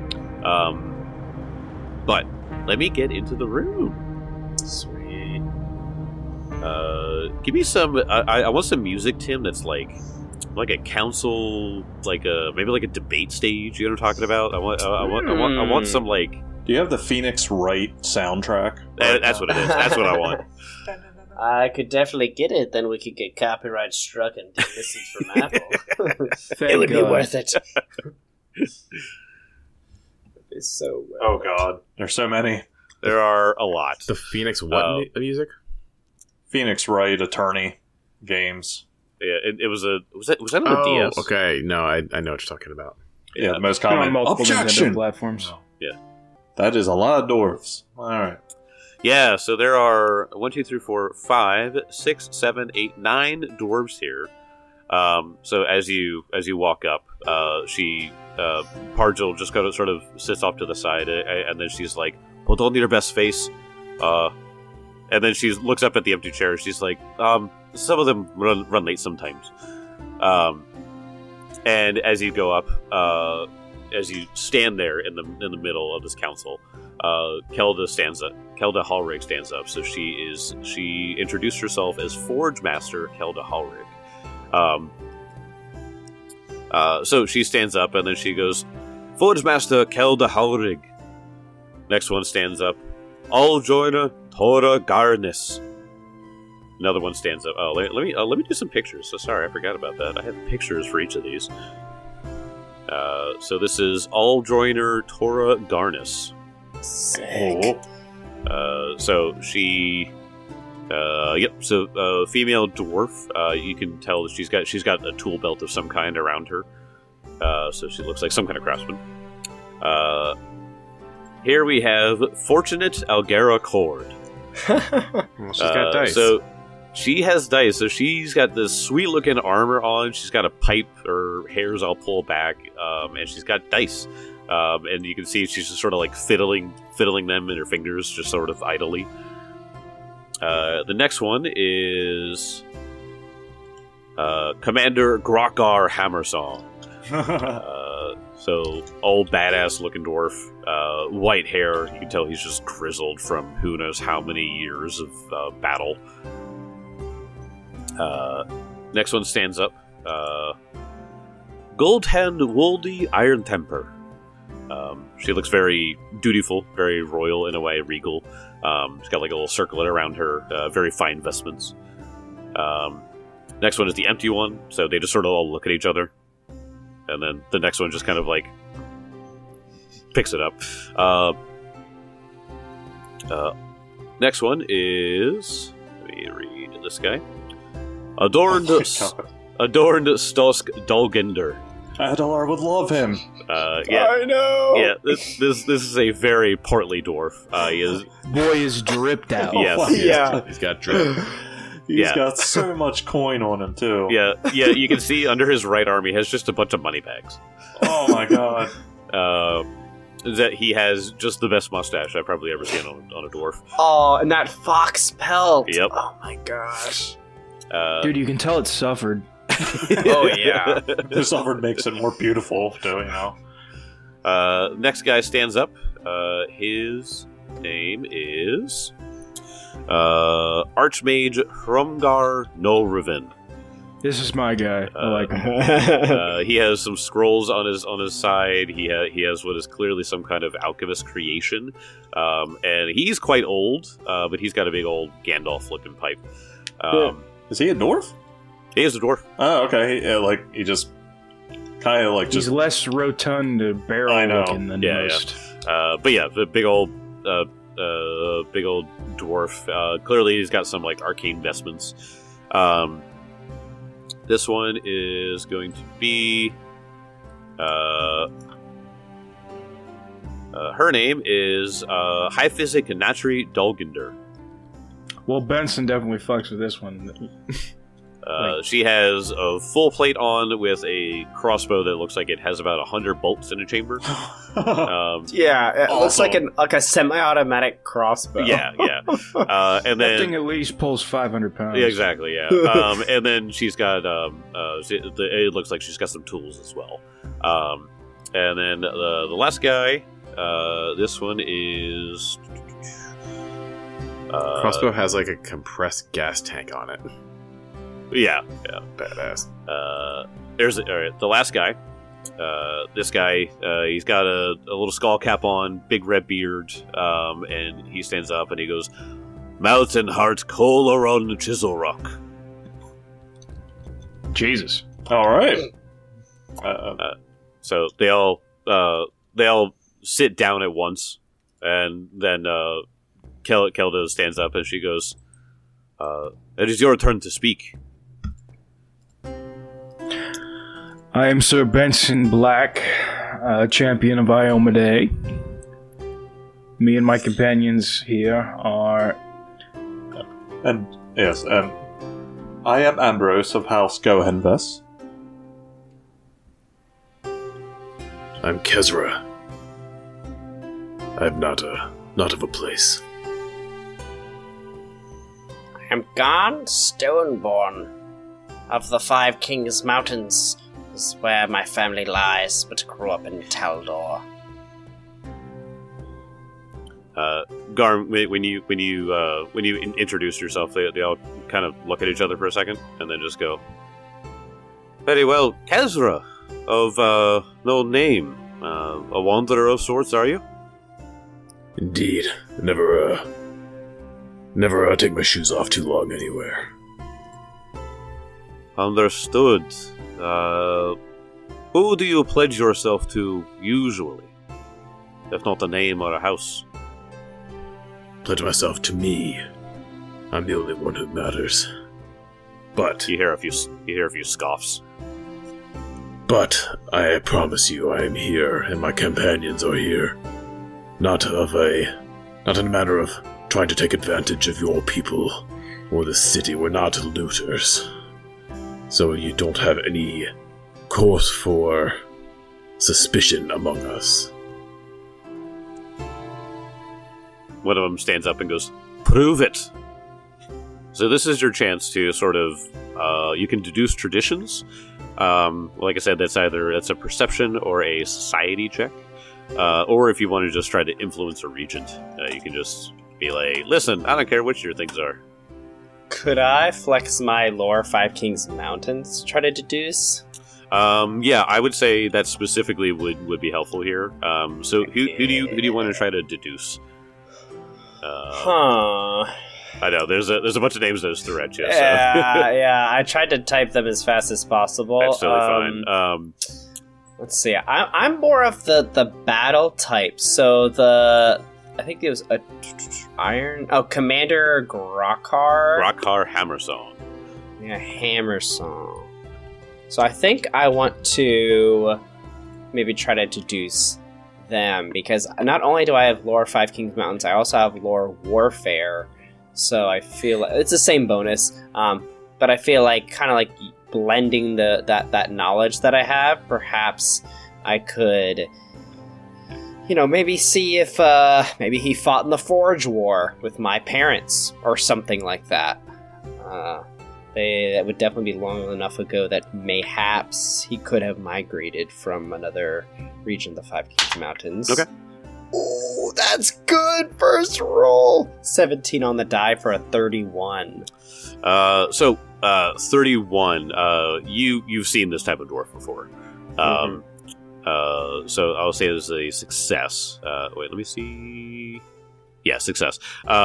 But let me get into the room. Sweet. Give me some. I want some music, Tim. That's like a council, maybe like a debate stage. You know what I'm talking about? I want some like. Do you have the Phoenix Wright soundtrack? That's what it is. That's what I want. I could definitely get it. Then we could get copyright struck and delisted from Apple. Thank It would be God. worth it. It's so well. Oh God, there's so many. There are a lot. The Phoenix what music? Phoenix Wright Attorney games. Yeah, it was that on the DS? Okay. No, I know what you're talking about. Yeah, the most On common multiple Nintendo objection. platforms. That is a lot of dwarves. All right. Yeah, so there are 1, 2, 3, 4, 5, 6, 7, 8, 9 dwarves here. So as you walk up, Pargil just kind of sort of sits off to the side, and then she's like, "Put on your best face," and then she looks up at the empty chair. She's like, "Some of them run late sometimes." And as you go up, as you stand there in the middle of this council, Kelda Hallrig stands up. So she introduced herself as Forge Master Kelda Hallrig. So she stands up and then she goes, "Forge Master Kelda Hallrig." Next one stands up, "Alljoiner Tora Garnis." Another one stands up. Oh, let me do some pictures. So sorry, I forgot about that. I have pictures for each of these. So this is Alljoiner Tora Garnis. Sick. So she, So female dwarf. You can tell that she's got a tool belt of some kind around her. So she looks like some kind of craftsman. Here we have Fortunate Algera Cord. Well, she's got dice. So she has dice. So she's got this sweet looking armor on. She's got a pipe. Her hair's all pulled back, and she's got dice. And you can see she's just sort of like fiddling them in her fingers, just sort of idly. The next one is Commander Grokar Hammersong. So old badass looking dwarf, white hair. You can tell he's just grizzled from who knows how many years of battle. Next one stands up. Goldhand Woldy Iron Temper. She looks very dutiful, very royal in a way, regal. She's got like a little circlet around her, very fine vestments. Next one is the empty one, so they just sort of all look at each other. And then the next one just kind of like picks it up. Next one is, let me read this guy. Adorned Stosk Dolgender. Adar would love him. Yeah, I know. yeah. This is a very portly dwarf. He is. Boy is dripped out. Yes. Yeah. He's got drip. He's got so much coin on him too. Yeah. You can see under his right arm he has just a bunch of money bags. Oh my god. That he has just the best mustache I've probably ever seen on a dwarf. Oh, and that fox pelt. Yep. Oh my gosh. Dude, you can tell it suffered. Oh yeah. This offer makes it more beautiful too, you know. Next guy stands up. His name is Archmage Hrumgar Nolriven. This is my guy. I like him. He has some scrolls on his side. He has what is clearly some kind of alchemist creation, and he's quite old, but he's got a big old Gandalf-looking pipe. Is he a dwarf? He is a dwarf. Oh, okay. He just kind of like He's less rotund, barrel looking than most. But yeah, the big old dwarf. Clearly, he's got some like arcane vestments. This one is going to be. Her name is High Physic Natri Dulginder. Well, Benson definitely fucks with this one. She has a full plate on with a crossbow that looks like it has about 100 bolts in a chamber. Yeah, it looks like a semi-automatic crossbow. Yeah. And then that thing at least pulls 500 pounds. Yeah, exactly. Yeah. And then she's got it looks like she's got some tools as well. And then the last guy, this one is Crossbow has like a compressed gas tank on it. Yeah. Badass. The last guy. This guy, he's got a little skull cap on, big red beard, and he stands up and he goes, "Mountain Heart Coloron Chisel Rock." Jesus. All right. So they all sit down at once, and then Kelda stands up and she goes, "It is your turn to speak." I am Sir Benson Black, champion of Iomedae. Me and my companions here are... And I am Ambrose of House Gohenves. I'm Kezra. I'm not of a place. I am Garn Stoneborn of the Five Kings Mountains. This is where my family lies, but grew up in Taldor. Garm, when you introduce yourself, they all kind of look at each other for a second and then just go, "Very well, Kezra of no name, a wanderer of sorts, are you?" Indeed. Never take my shoes off too long anywhere. Understood. Who do you pledge yourself to usually, if not a name or a house? Pledge myself to me. I'm the only one who matters. But You hear a few scoffs. But I promise you I am here, and my companions are here. Not in a matter of trying to take advantage of your people or the city. We're not looters. So you don't have any cause for suspicion among us. One of them stands up and goes, "Prove it!" So this is your chance to sort of, you can deduce traditions. Like I said, that's a perception or a society check. Or if you want to just try to influence a regent, you can just be like, "Listen, I don't care what your things are." Could I flex my lore Five Kings Mountains to try to deduce? Yeah, I would say that specifically would be helpful here. So who do you want to try to deduce? I know there's a bunch of names that threw at you. So. Yeah. I tried to type them as fast as possible. That's totally fine. Let's see. I'm more of the battle type. So I think it was a iron. Oh, Commander Grokkar. Grokkar Hammersong. Yeah, Hammersong. So I think I want to maybe try to deduce them, because not only do I have lore Five Kings Mountains, I also have lore Warfare. So I feel like it's the same bonus, but I feel like kind of like blending that knowledge that I have. Perhaps I could, maybe see if maybe he fought in the Forge War with my parents or something like that. That would definitely be long enough ago that mayhaps he could have migrated from another region of the Five Kings Mountains. Okay. Oh, that's good. First roll. 17 on the die for a 31. 31. You've seen this type of dwarf before. So I'll say this is a success. Wait, let me see. Yeah, success.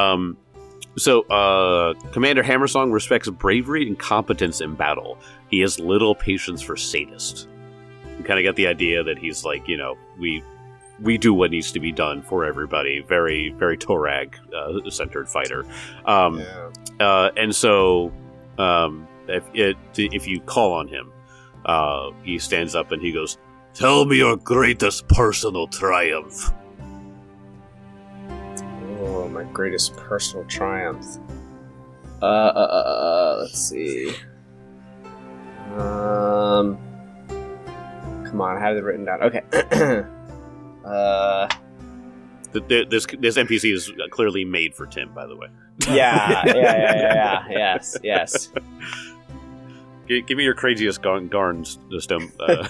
Commander Hammersong respects bravery and competence in battle. He has little patience for sadists. You kind of get the idea that he's like, we do what needs to be done for everybody. Very, very Torag centered fighter. And so if you call on him, he stands up and he goes, "Tell me your greatest personal triumph." Oh, my greatest personal triumph. Let's see. Come on, I have it written down. Okay. This NPC is clearly made for Tim, by the way. Yeah. Yes. Give me your craziest Garn story.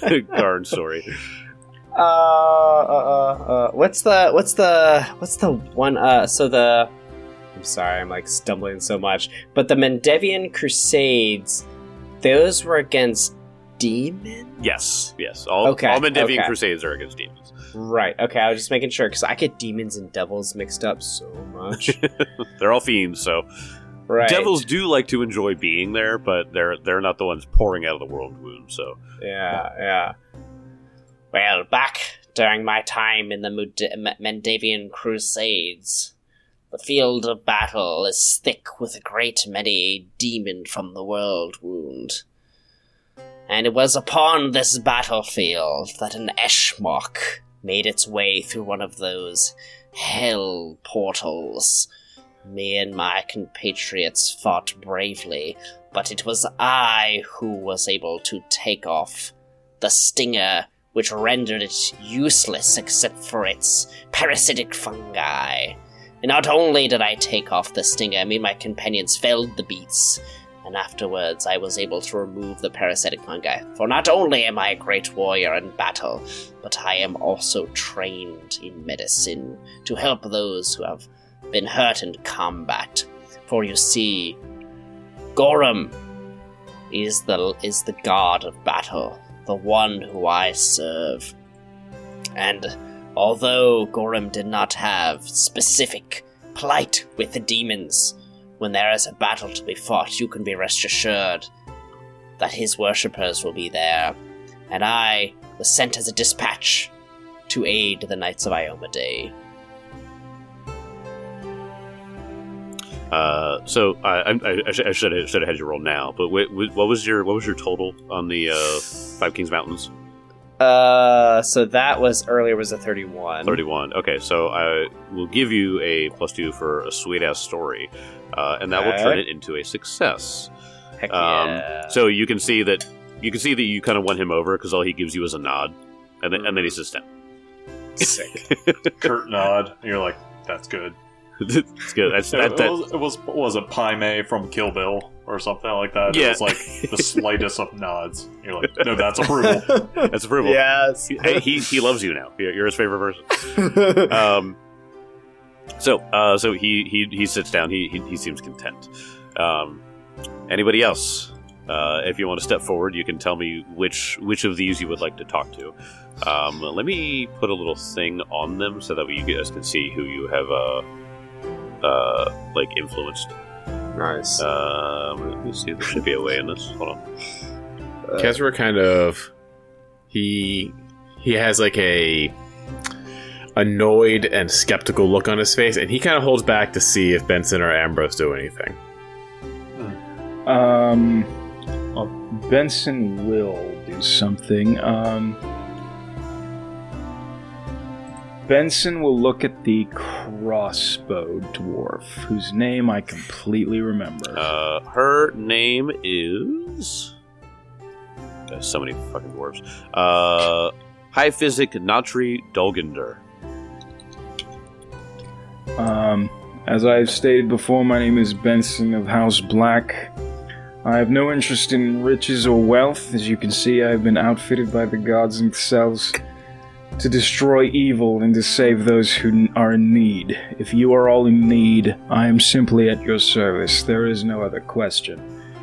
What's the one? I'm sorry, I'm like stumbling so much. But the Mendevian Crusades, those were against demons? Yes. All Mendevian Crusades are against demons. Right, okay, I was just making sure, because I get demons and devils mixed up so much. They're all fiends, so... Right. Devils do like to enjoy being there, but they're not the ones pouring out of the world wound, so... Yeah. Well, back during my time in the Mendevian Crusades, the field of battle is thick with a great many demon from the world wound. And it was upon this battlefield that an Eshmok made its way through one of those hell portals. Me and my compatriots fought bravely, but it was I who was able to take off the stinger, which rendered it useless except for its parasitic fungi. And not only did I take off the stinger, me and my companions felled the beasts, and afterwards I was able to remove the parasitic fungi. For not only am I a great warrior in battle, but I am also trained in medicine to help those who have been hurt in combat. For you see, Gorham is the god of battle, the one who I serve. And although Gorham did not have specific plight with the demons, when there is a battle to be fought, you can be rest assured that his worshippers will be there. And I was sent as a dispatch to aid the Knights of Iomedae. I should have had you roll now. But what was your total on the Five Kings Mountains? So that was earlier was a 31. 31. Okay, so I will give you a +2 for a sweet ass story, and that will turn it into a success. Heck yeah. So you can see that you kind of won him over because all he gives you is a nod, and then he sits down. Sick. Curt nod. And you're like, that's good. It's good. Was it Pai Mei from Kill Bill or something like that? Yeah. It was like the slightest of nods. You're like, no, that's approval. That's approval. Yes. He loves you now. You're his favorite person. So he sits down. He seems content. Anybody else? If you want to step forward, you can tell me which of these you would like to talk to. Let me put a little thing on them so that you guys can see who you have influenced. Nice. Let me see. There should be a way in this. Hold on. Kezra kind of he has like a annoyed and skeptical look on his face, and he kind of holds back to see if Benson or Ambrose do anything. Well, Benson will do something. Benson will look at the crossbow dwarf, whose name I completely remember. Her name is... There's so many fucking dwarves. High Physic Natri Dolgander. As I've stated before, my name is Benson of House Black. I have no interest in riches or wealth. As you can see, I've been outfitted by the gods themselves. to destroy evil and to save those who are in need. If you are all in need, I am simply at your service. There is no other question.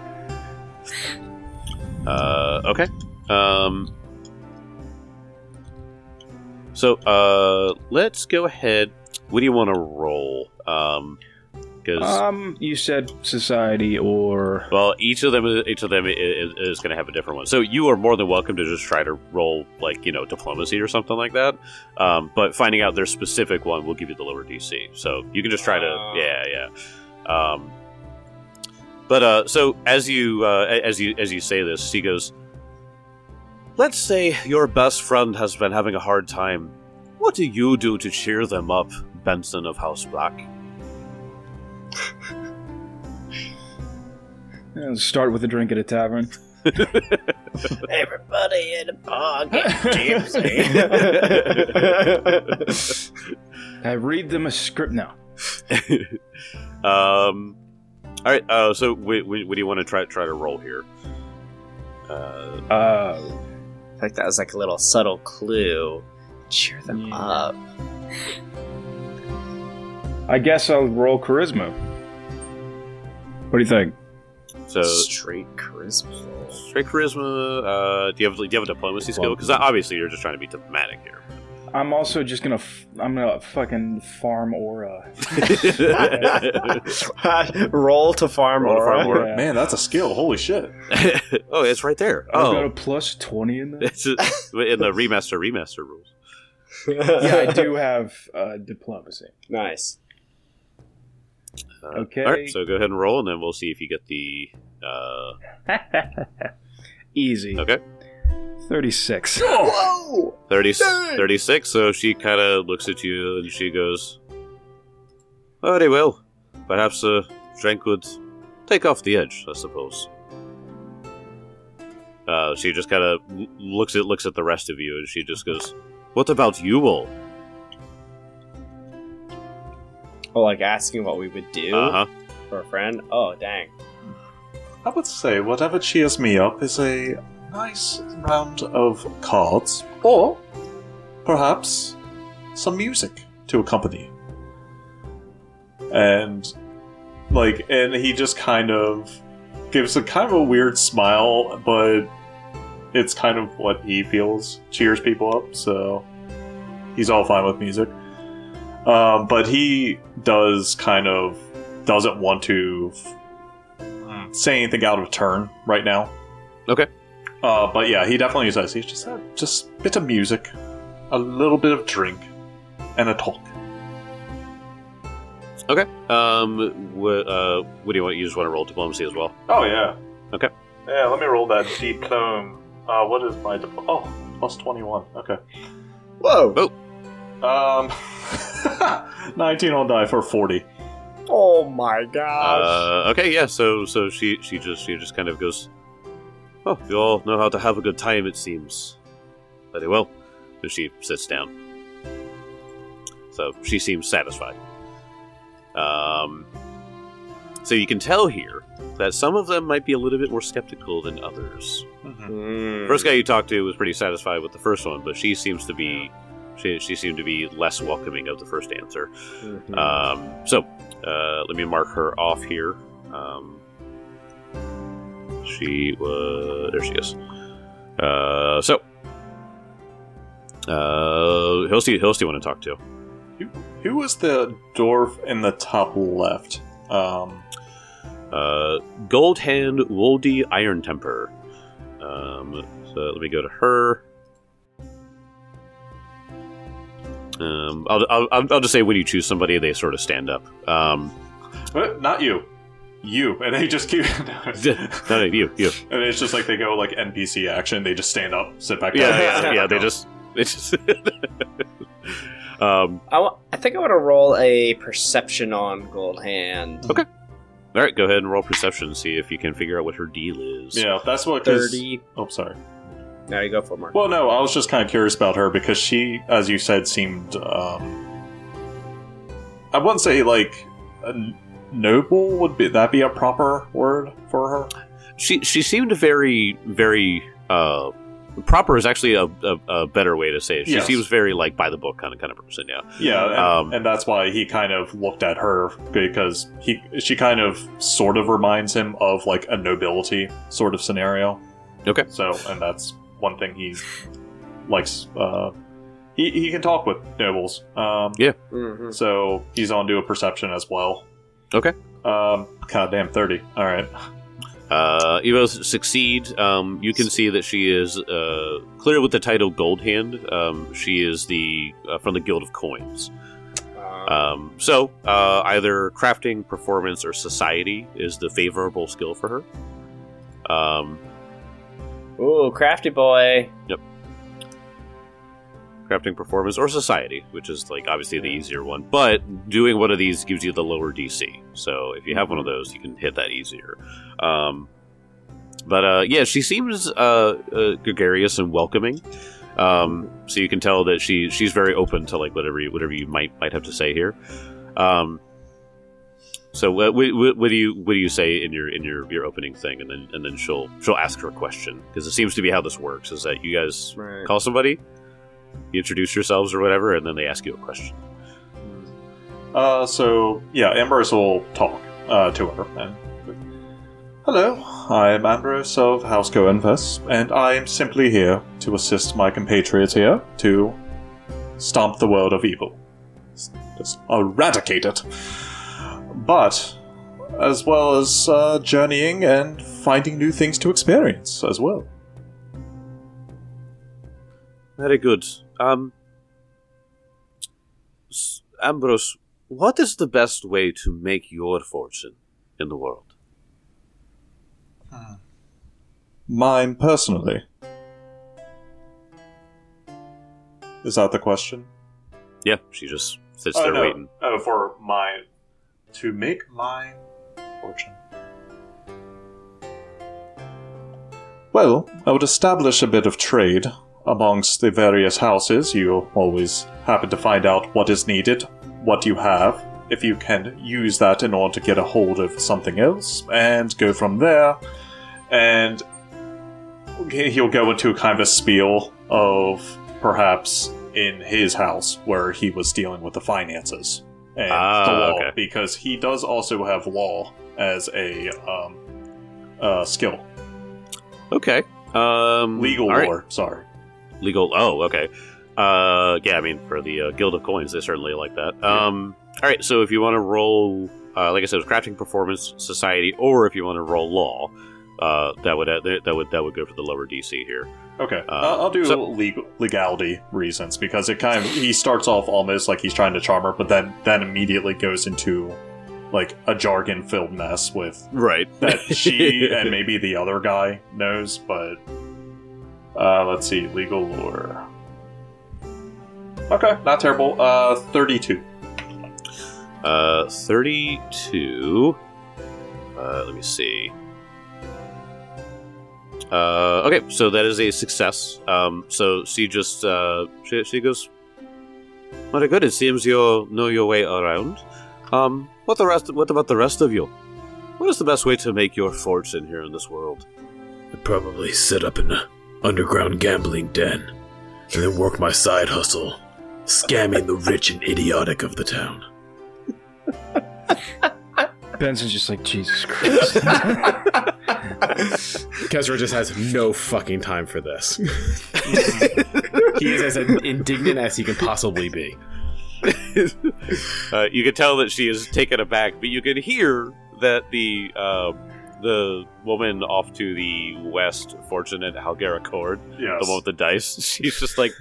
Okay. So, let's go ahead. What do you want to roll? Because you said society or... well, each of them is going to have a different one. So you are more than welcome to just try to roll, like, diplomacy or something like that. But finding out their specific one will give you the lower DC. So you can just try to, yeah. But so as you say this, he goes, let's say your best friend has been having a hard time. What do you do to cheer them up, Benson of House Black? Start with a drink at a tavern. Everybody in the bar get tipsy. I read them a script now. All right. So what do you want to try to roll here? I think that was like a little subtle clue. Cheer them up. I guess I'll roll charisma. What do you think? So Straight charisma. Do you have a diplomacy skill? Because obviously you're just trying to be diplomatic here. I'm also just gonna fucking farm aura. Roll to farm aura. Yeah. Man, that's a skill. Holy shit. Oh, it's right there. I've got Oh, a plus 20 in that. it's in the remaster rules. Yeah, I do have diplomacy. Nice. Okay. All right. So go ahead and roll, and then we'll see if you get the. Easy. Okay. 36. Whoa! 36. So she kind of looks at you and she goes, "Very well. Perhaps a drink would take off the edge, I suppose." She just kind of looks at the rest of you and she just goes, "What about you all?" Oh, like asking what we would do for a friend? Oh, dang. I would say whatever cheers me up is a nice round of cards, or perhaps some music to accompany. And he just kind of gives a kind of a weird smile, but it's kind of what he feels cheers people up, so he's all fine with music. But he doesn't want to say anything out of turn right now. Okay. But yeah, he definitely says he's just a bit of music, a little bit of drink, and a talk. Okay. What do you want? You just want to roll diplomacy as well? Oh yeah. Okay. Yeah, let me roll that diplome. What is my diplome? Oh, plus 21. Okay. Whoa! 19 on die for 40. Oh my gosh. Okay, yeah. So she just kind of goes, "Oh, you all know how to have a good time, it seems. Very well." So she sits down. So she seems satisfied. So you can tell here that some of them might be a little bit more skeptical than others. First guy you talked to was pretty satisfied with the first one, but she seemed to be less welcoming of the first answer. So let me mark her off here. There she is. Who else do you want to talk to? Who was the dwarf in the top left? Gold Hand Woldy Iron Temper. So let me go to her. I'll just say when you choose somebody, they sort of stand up. Not you. You. And they just keep... No, you. And it's just like they go like NPC action. They just stand up, sit back down. Yeah, they just... I think I want to roll a perception on Gold Hand. Okay. All right, go ahead and roll perception and see if you can figure out what her deal is. Yeah, that's what... 30. Oh, sorry. Now you go for it, Mark. Well, no, I was just kind of curious about her because she, as you said, seemed... I wouldn't say, like... noble? Would that be a proper word for her? She seemed very, very proper is actually a better way to say it. She Yes. seems very like by the book kind of person. Yeah. Yeah, and that's why he kind of looked at her, because she kind of sort of reminds him of like a nobility sort of scenario. Okay. So, and that's one thing he likes. He can talk with nobles. Yeah. Mm-hmm. So he's on to a perception as well. Okay. Goddamn 30. All right. You both succeed. You can see that she is clear with the title Gold Hand. She is from the Guild of Coins. So either crafting, performance, or society is the favorable skill for her. Ooh, crafty boy. Yep. Crafting, performance, or society, which is like obviously the easier one. But doing one of these gives you the lower DC. So if you have one of those, you can hit that easier. But yeah, she seems gregarious and welcoming. So you can tell that she's very open to like whatever you might have to say here. So what do you say in your opening thing, and then she'll ask her a question, because it seems to be how this works, is that you guys call somebody, you introduce yourselves or whatever, and then they ask you a question. So yeah, Ambrose will talk to her. And, hello, I'm Ambrose of House Goenfest, and I'm simply here to assist my compatriots here to stomp the world of evil. Just eradicate it. But, as well as journeying and finding new things to experience as well. Very good. Ambrose, what is the best way to make your fortune in the world? Mine personally. Is that the question? Yeah, she just sits there waiting. Oh, for mine. To make my fortune. Well, I would establish a bit of trade amongst the various houses. You always happen to find out what is needed, what you have, if you can use that in order to get a hold of something else, and go from there. And he'll go into kind of a spiel of perhaps in his house where he was dealing with the finances and the law, okay. Because he does also have law as a skill. Okay. Legal all right. lore, sorry. Legal. Oh, okay. Yeah, I mean, for the Guild of Coins, they certainly like that. All right, so if you want to roll, like I said, it was crafting, performance, society, or if you want to roll law, that would go for the lower DC here. Okay, I'll do legality reasons, because it kind of he starts off almost like he's trying to charm her, but then immediately goes into like a jargon-filled mess with that she and maybe the other guy knows. But let's see, legal lore. Okay, not terrible. 32. 32. Let me see. Okay, so that is a success. So she just she goes, very good. It seems you know your way around. What about the rest of you? What is the best way to make your fortune here in this world? I'd probably set up an underground gambling den, and then work my side hustle, scamming the rich and idiotic of the town. Benson's just like, Jesus Christ. Kezra just has no fucking time for this. He is as indignant as he can possibly be. You can tell that she is taken aback, but you can hear that the woman off to the west, Fortunate Halgara Cord, Yes. the one with the dice, she's just like,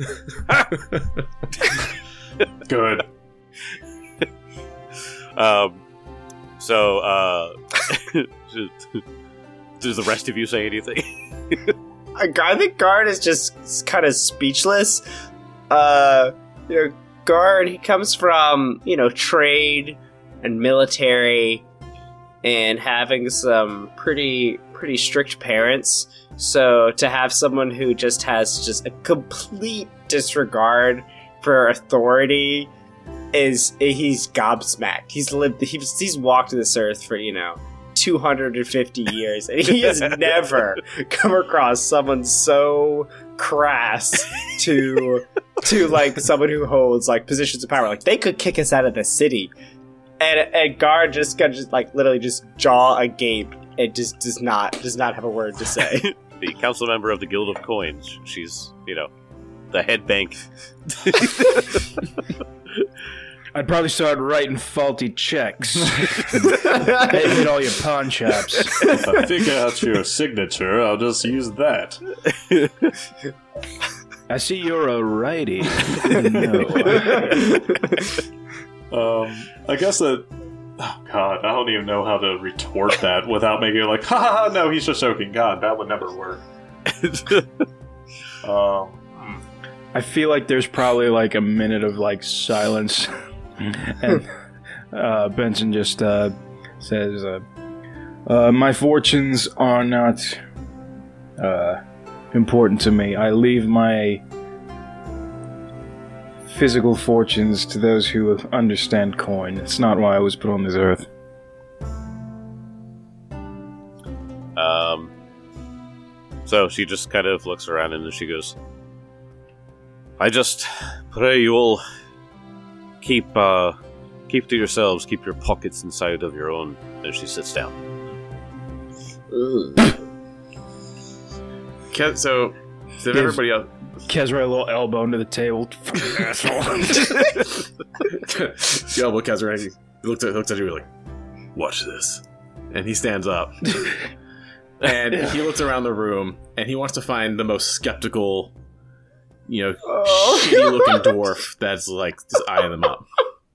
Good. So, does the rest of you say anything? I think Guard is just kind of speechless. Guard, he comes from, trade and military and having some pretty strict parents. So to have someone who just has just a complete disregard for authority he's gobsmacked. He's walked this earth for, 250 years, and he has never come across someone so crass to like someone who holds like positions of power. Like they could kick us out of the city, and Garn just got like literally just jaw agape and just does not have a word to say. The council member of the Guild of Coins. She's, the head bank. I'd probably start writing faulty checks. Hit all your pawn shops. If I figure out your signature, I'll just use that. I see you're a righty. No. I guess that... Oh, God, I don't even know how to retort that without making it like, ha, no, he's just joking. God, that would never work. I feel like there's probably like a minute of like silence. And Benson just says, my fortunes are not important to me. I leave my physical fortunes to those who understand coin. It's not why I was put on this earth. So she just kind of looks around and then she goes, I just pray you will keep to yourselves, keep your pockets inside of your own. And she sits down. So everybody else... Kezra a little elbow into the table. Fucking asshole. The elbow Kezra, he looks at you like, watch this. And he stands up. And he looks around the room, and he wants to find the most skeptical, shitty-looking dwarf that's, like, just eyeing them up.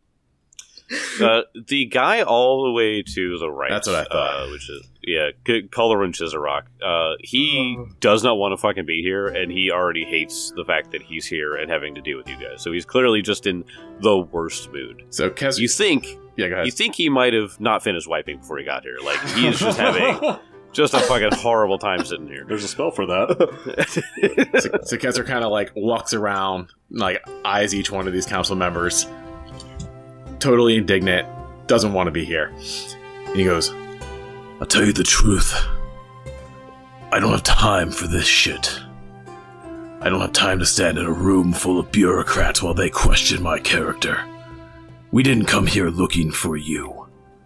The guy all the way to the right. That's what I thought. Which is, Colorin Chizarok. He does not want to fucking be here, and he already hates the fact that he's here and having to deal with you guys. So he's clearly just in the worst mood. So Kezra... You think... Yeah, go ahead. You think he might have not finished wiping before he got here. Like, he is just having... Just a fucking horrible time sitting here. There's a spell for that. So Kezra kind of like walks around, like eyes each one of these council members, totally indignant, doesn't want to be here. And he goes, I'll tell you the truth. I don't have time for this shit. I don't have time to stand in a room full of bureaucrats while they question my character. We didn't come here looking for you.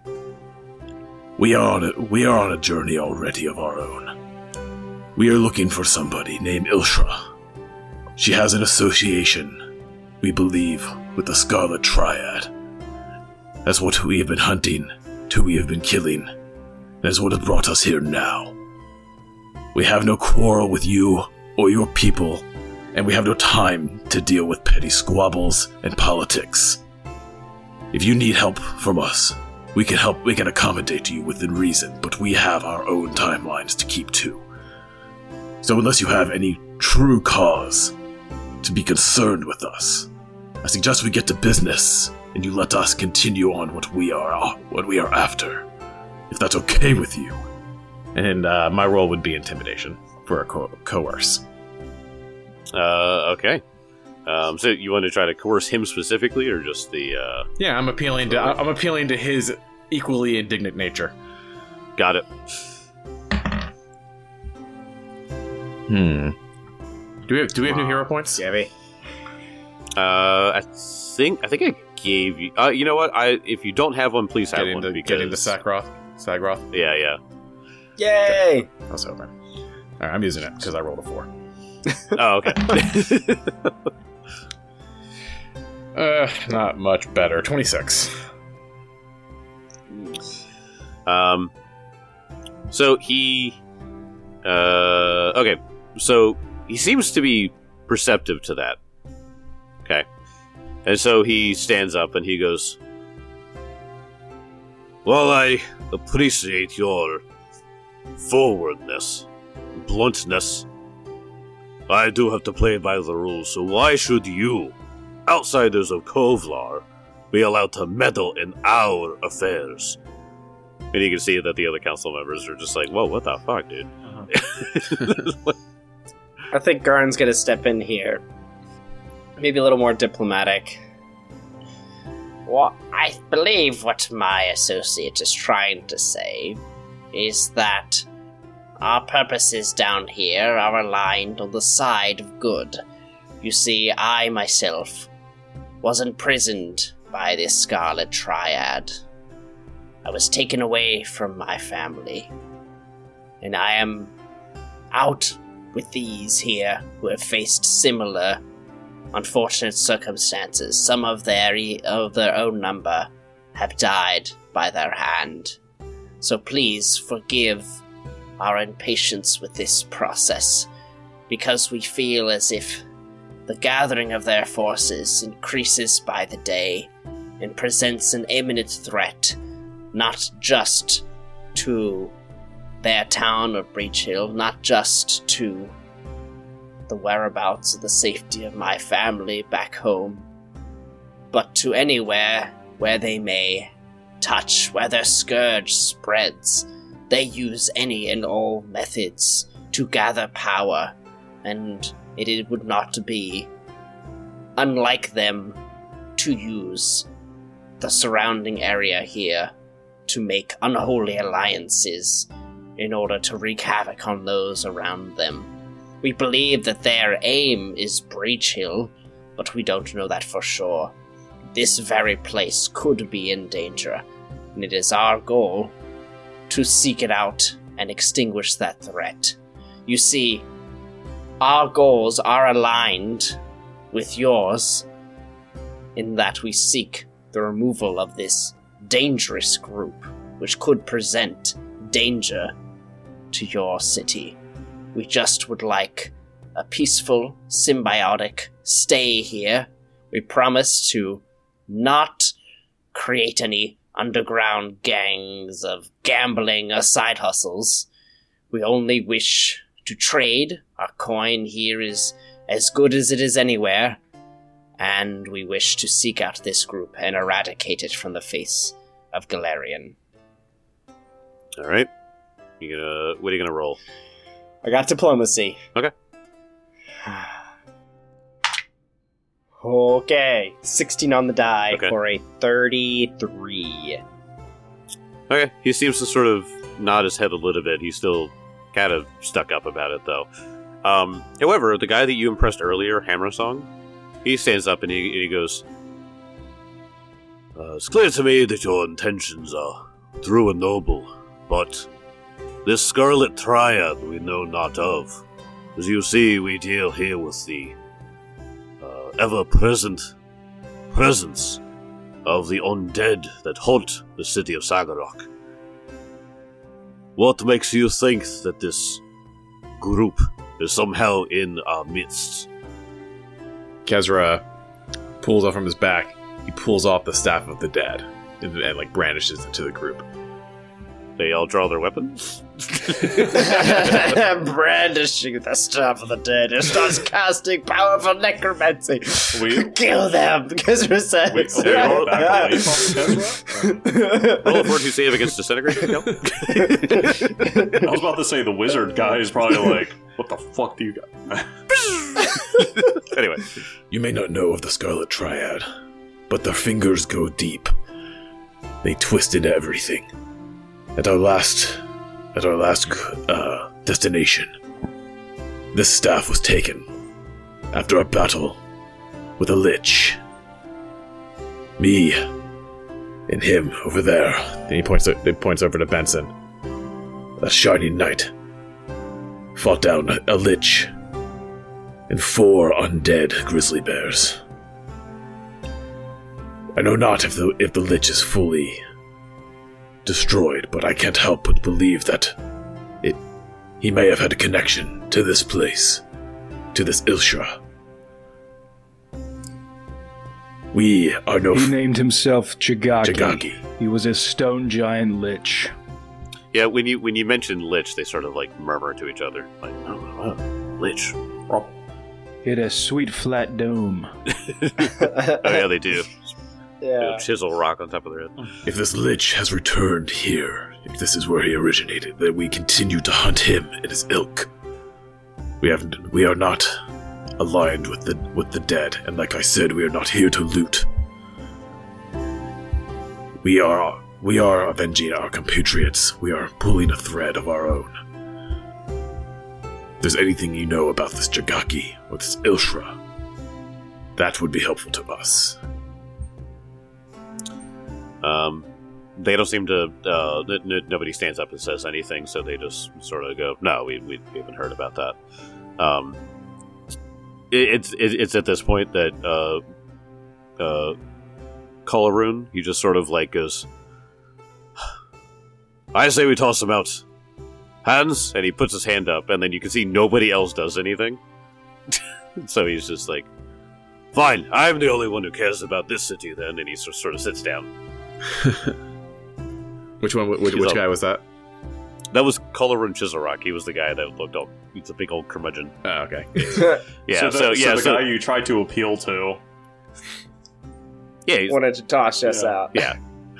We are on a journey already of our own. We are looking for somebody named Ilshra. She has an association, we believe, with the Scarlet Triad. That's what we have been hunting, who we have been killing. That's what has brought us here now. We have no quarrel with you or your people, and we have no time to deal with petty squabbles and politics. If you need help from us, we can accommodate you within reason, but we have our own timelines to keep to. So unless you have any true cause to be concerned with us, I suggest we get to business and you let us continue on what we are after. If that's okay with you. and my role would be intimidation for a coerce. Okay. So you want to try to coerce him specifically, or just the? Yeah, I'm appealing to his equally indignant nature. Got it. Do we have new hero points? Gabby. I think I gave you. You know what? If you don't have one, please have one. Get into Sagroth. Yeah. Yay! I was hoping. All right, I'm using it because I rolled a 4. Oh, okay. Not much better. 26. So he. Okay. So he seems to be perceptive to that. Okay. And so he stands up and he goes, "Well, I appreciate your forwardness, bluntness. I do have to play by the rules, so why should you, outsiders of Kovlar, be allowed to meddle in our affairs?" And you can see that the other council members are just like, "Whoa, what the fuck, dude?" I think Garn's gonna step in here. Maybe a little more diplomatic. Well, I believe what my associate is trying to say is that our purposes down here are aligned on the side of good. You see, I myself was imprisoned by this Scarlet Triad. I was taken away from my family, and I am out with these here who have faced similar unfortunate circumstances. Some of their own number have died by their hand. So please forgive our impatience with this process, because we feel as if the gathering of their forces increases by the day and presents an imminent threat, not just to their town of Breach Hill, not just to the whereabouts of the safety of my family back home, but to anywhere where they may touch, where their scourge spreads. They use any and all methods to gather power, and it would not be unlike them to use the surrounding area here to make unholy alliances in order to wreak havoc on those around them. We believe that their aim is Breach Hill, but we don't know that for sure. This very place could be in danger, and it is our goal to seek it out and extinguish that threat. You see, our goals are aligned with yours in that we seek the removal of this dangerous group, which could present danger to your city. We just would like a peaceful, symbiotic stay here. We promise to not create any underground gangs of gambling or side hustles. We only wish to trade. Our coin here is as good as it is anywhere, and we wish to seek out this group and eradicate it from the face of Galarian. All right. What are you gonna roll? I got diplomacy. Okay. Okay. 16 on the die Okay. for a 33. Okay. He seems to sort of nod his head a little bit. He's still kind of stuck up about it, though. However, the guy that you impressed earlier, Hammersong, he stands up and he goes, it's clear to me that your intentions are true and noble, but this Scarlet Triad we know not of. As you see, we deal here with the ever-present presence of the undead that haunt the city of Sagarok. What makes you think that this group is somehow in our midst? Kezra pulls off from his back. He pulls off the Staff of the Dead and like brandishes it to the group. They all draw their weapons? Brandishing the Staff of the Dead. It starts casting powerful necromancy. Kill them, Kezra says. We all back away from Kezra? Roll a fortitude save against disintegration. Nope. I was about to say the wizard guy is probably like, what the fuck do you got? Anyway. You may not know of the Scarlet Triad, but their fingers go deep. They twisted everything. At our last destination, this staff was taken after a battle with a lich. Me and him over there. And he points over to Benson. A shiny knight fought down a lich and 4 undead grizzly bears. I know not if the lich is fully destroyed, but I can't help but believe that he may have had a connection to this place, to this Ilshra. We are no... He named himself Chigaki. Chigaki. He was a stone giant lich. Yeah, when you mention lich, they sort of like murmur to each other. Like, oh, lich. He had a sweet flat dome. Oh yeah, they do. Yeah. Chisel rock on top of their head. If this lich has returned here, if this is where he originated, then we continue to hunt him and his ilk. We are not aligned with the dead, and like I said, we are not here to loot. We are We are avenging our compatriots. We are pulling a thread of our own. If there's anything you know about this Jagaki or this Ilshra, that would be helpful to us. They don't seem to. Nobody stands up and says anything, so they just sort of go, "No, we haven't heard about that." It's at this point that Kalaroon, he just sort of like goes, "I say we toss him out. Hands," and he puts his hand up, and then you can see nobody else does anything. So he's just like, "Fine, I'm the only one who cares about this city then," and he sort of sits down. Which one? Which guy was that? That was Kalaroon Chizarak. He was the guy that looked all... He's a big old curmudgeon. Oh, okay. Yeah, so the guy you tried to appeal to. Yeah, wanted to toss us out. Yeah.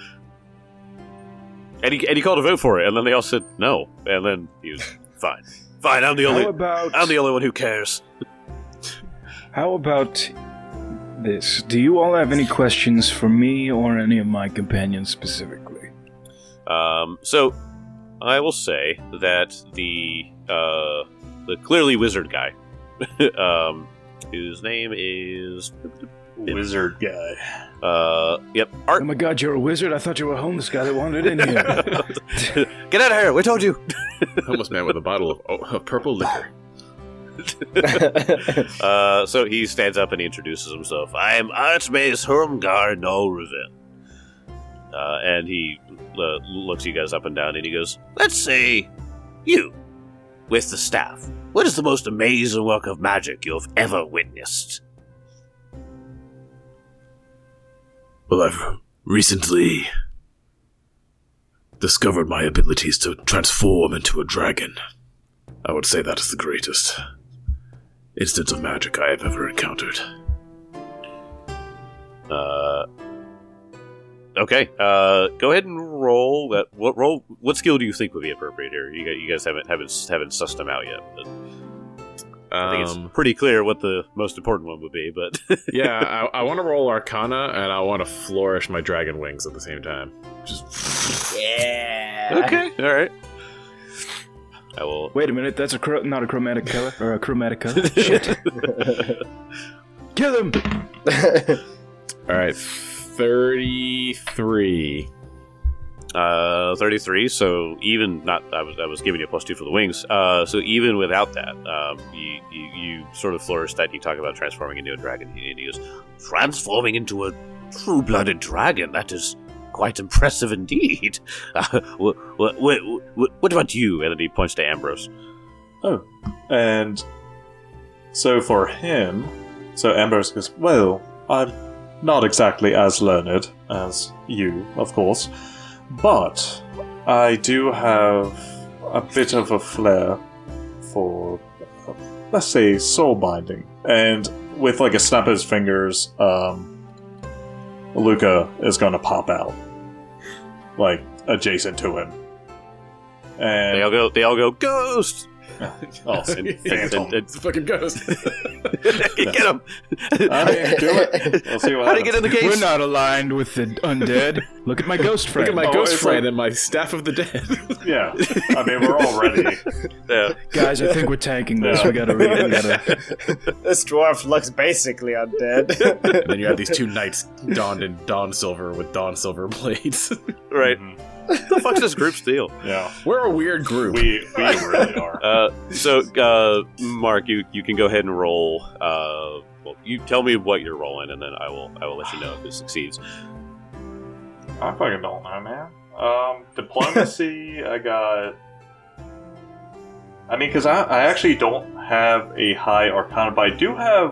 And he called a vote for it, and then they all said no. And then he was fine. Fine, I'm the only one who cares. How about this? Do you all have any questions for me or any of my companions specifically? So I will say that the clearly wizard guy, whose name is Wizard guy. Yep, Art. Oh my god, you're a wizard? I thought you were a homeless guy that wandered in here. Get out of here! We told you. Homeless man with a bottle of purple liquor. So he stands up and he introduces himself. I am Archmace Hurmgar no Revin. And he looks you guys up and down and he goes, "Let's say you, with the staff, what is the most amazing work of magic you have ever witnessed?" Well, I've recently discovered my abilities to transform into a dragon. I would say that is the greatest instance of magic I have ever encountered. Okay. Go ahead and roll that. What skill do you think would be appropriate here? You guys haven't sussed them out yet. But I think it's pretty clear what the most important one would be. But yeah, I want to roll Arcana and I want to flourish my dragon wings at the same time. Yeah. Okay. All right. I will. Wait a minute. That's not a chromatic color or a chromatic color. Shit. Kill him. All right. 33. 33. So even not, I was giving you a +2 for the wings. So even without that, you sort of flourish that. You talk about transforming into a dragon, and he goes, "Transforming into a true-blooded dragon. That is quite impressive indeed. What about you?" And then he points to Ambrose. Oh, and so for him, Ambrose goes, "Well, I'm not exactly as learned as you, of course, but I do have a bit of a flair for, let's say, soul binding." And with like a snap of his fingers, Luca is going to pop out, like adjacent to him, and They all go ghost. Oh, Phantom. It's a fucking ghost. Get him. I mean, do it. We'll see what How happens. do you get in the case? We're not aligned with the undead. Look at my ghost friend. Look at my ghost it's friend like- and my staff of the dead. Yeah, I mean, we're all ready. Yeah. Guys, I think we're tanking this. We gotta This dwarf looks basically undead. And then you have these two knights donned in Dawn Silver with Dawn Silver blades. Right. Mhm. What the fuck's this group's deal? Yeah, We're a weird group. we really are. So, Mark, you can go ahead and roll. Well, you tell me what you're rolling, and then I will let you know if it succeeds. I fucking don't know, man. Diplomacy, I got. I mean, because I actually don't have a high Arcana, but I do have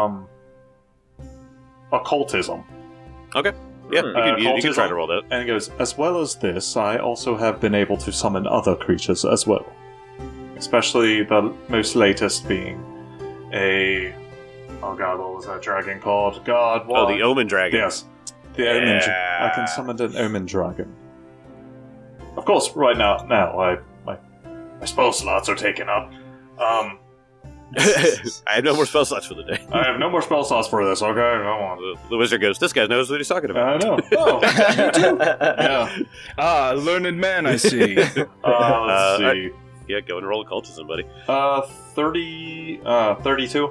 occultism. Okay. Yeah, you can try to roll that. And it goes, as well as this, I also have been able to summon other creatures as well. Especially the most latest being a... Oh god, what was that dragon called? God, what? Oh, the Omen Dragon. Yes. The Omen... I can summon an Omen Dragon. Of course, right now my spell slots are taken up. I have no more spell slots for the day. I have no more spell slots for this, okay? Come on. The wizard goes, this guy knows what he's talking about. I know. Oh, you too? Yeah. Ah, learned man, I see. Let's see. Yeah, go and roll occultism, buddy. 32.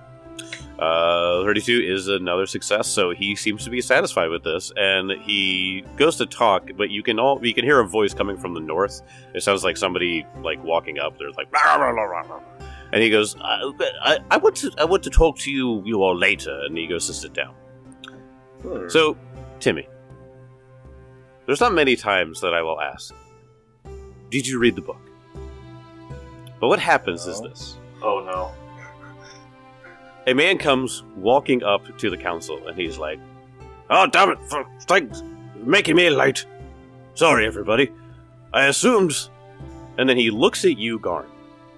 32 is another success, so he seems to be satisfied with this, and he goes to talk, but you can hear a voice coming from the north. It sounds like somebody like walking up. There's like, "Rah, rah, rah, rah, rah." And he goes, I want to talk to you all later, and he goes to sit down. So, Timmy, there's not many times that I will ask, did you read the book? But what happens is this. Oh, no. A man comes walking up to the council, and he's like, oh, damn it, for making me late. Sorry, everybody. I assumed... And then he looks at you, Garn.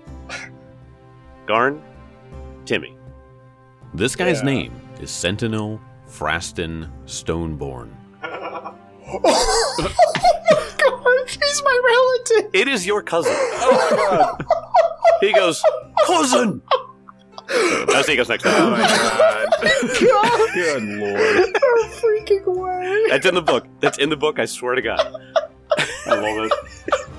Garn, Timmy. This guy's name is Sentinel Fraston Stoneborn. He's my relative. It is your cousin. Oh, my God. He goes, cousin! I'll see you guys next time. Oh my god. Good lord. No freaking way. That's in the book. That's in the book, I swear to God. I love it.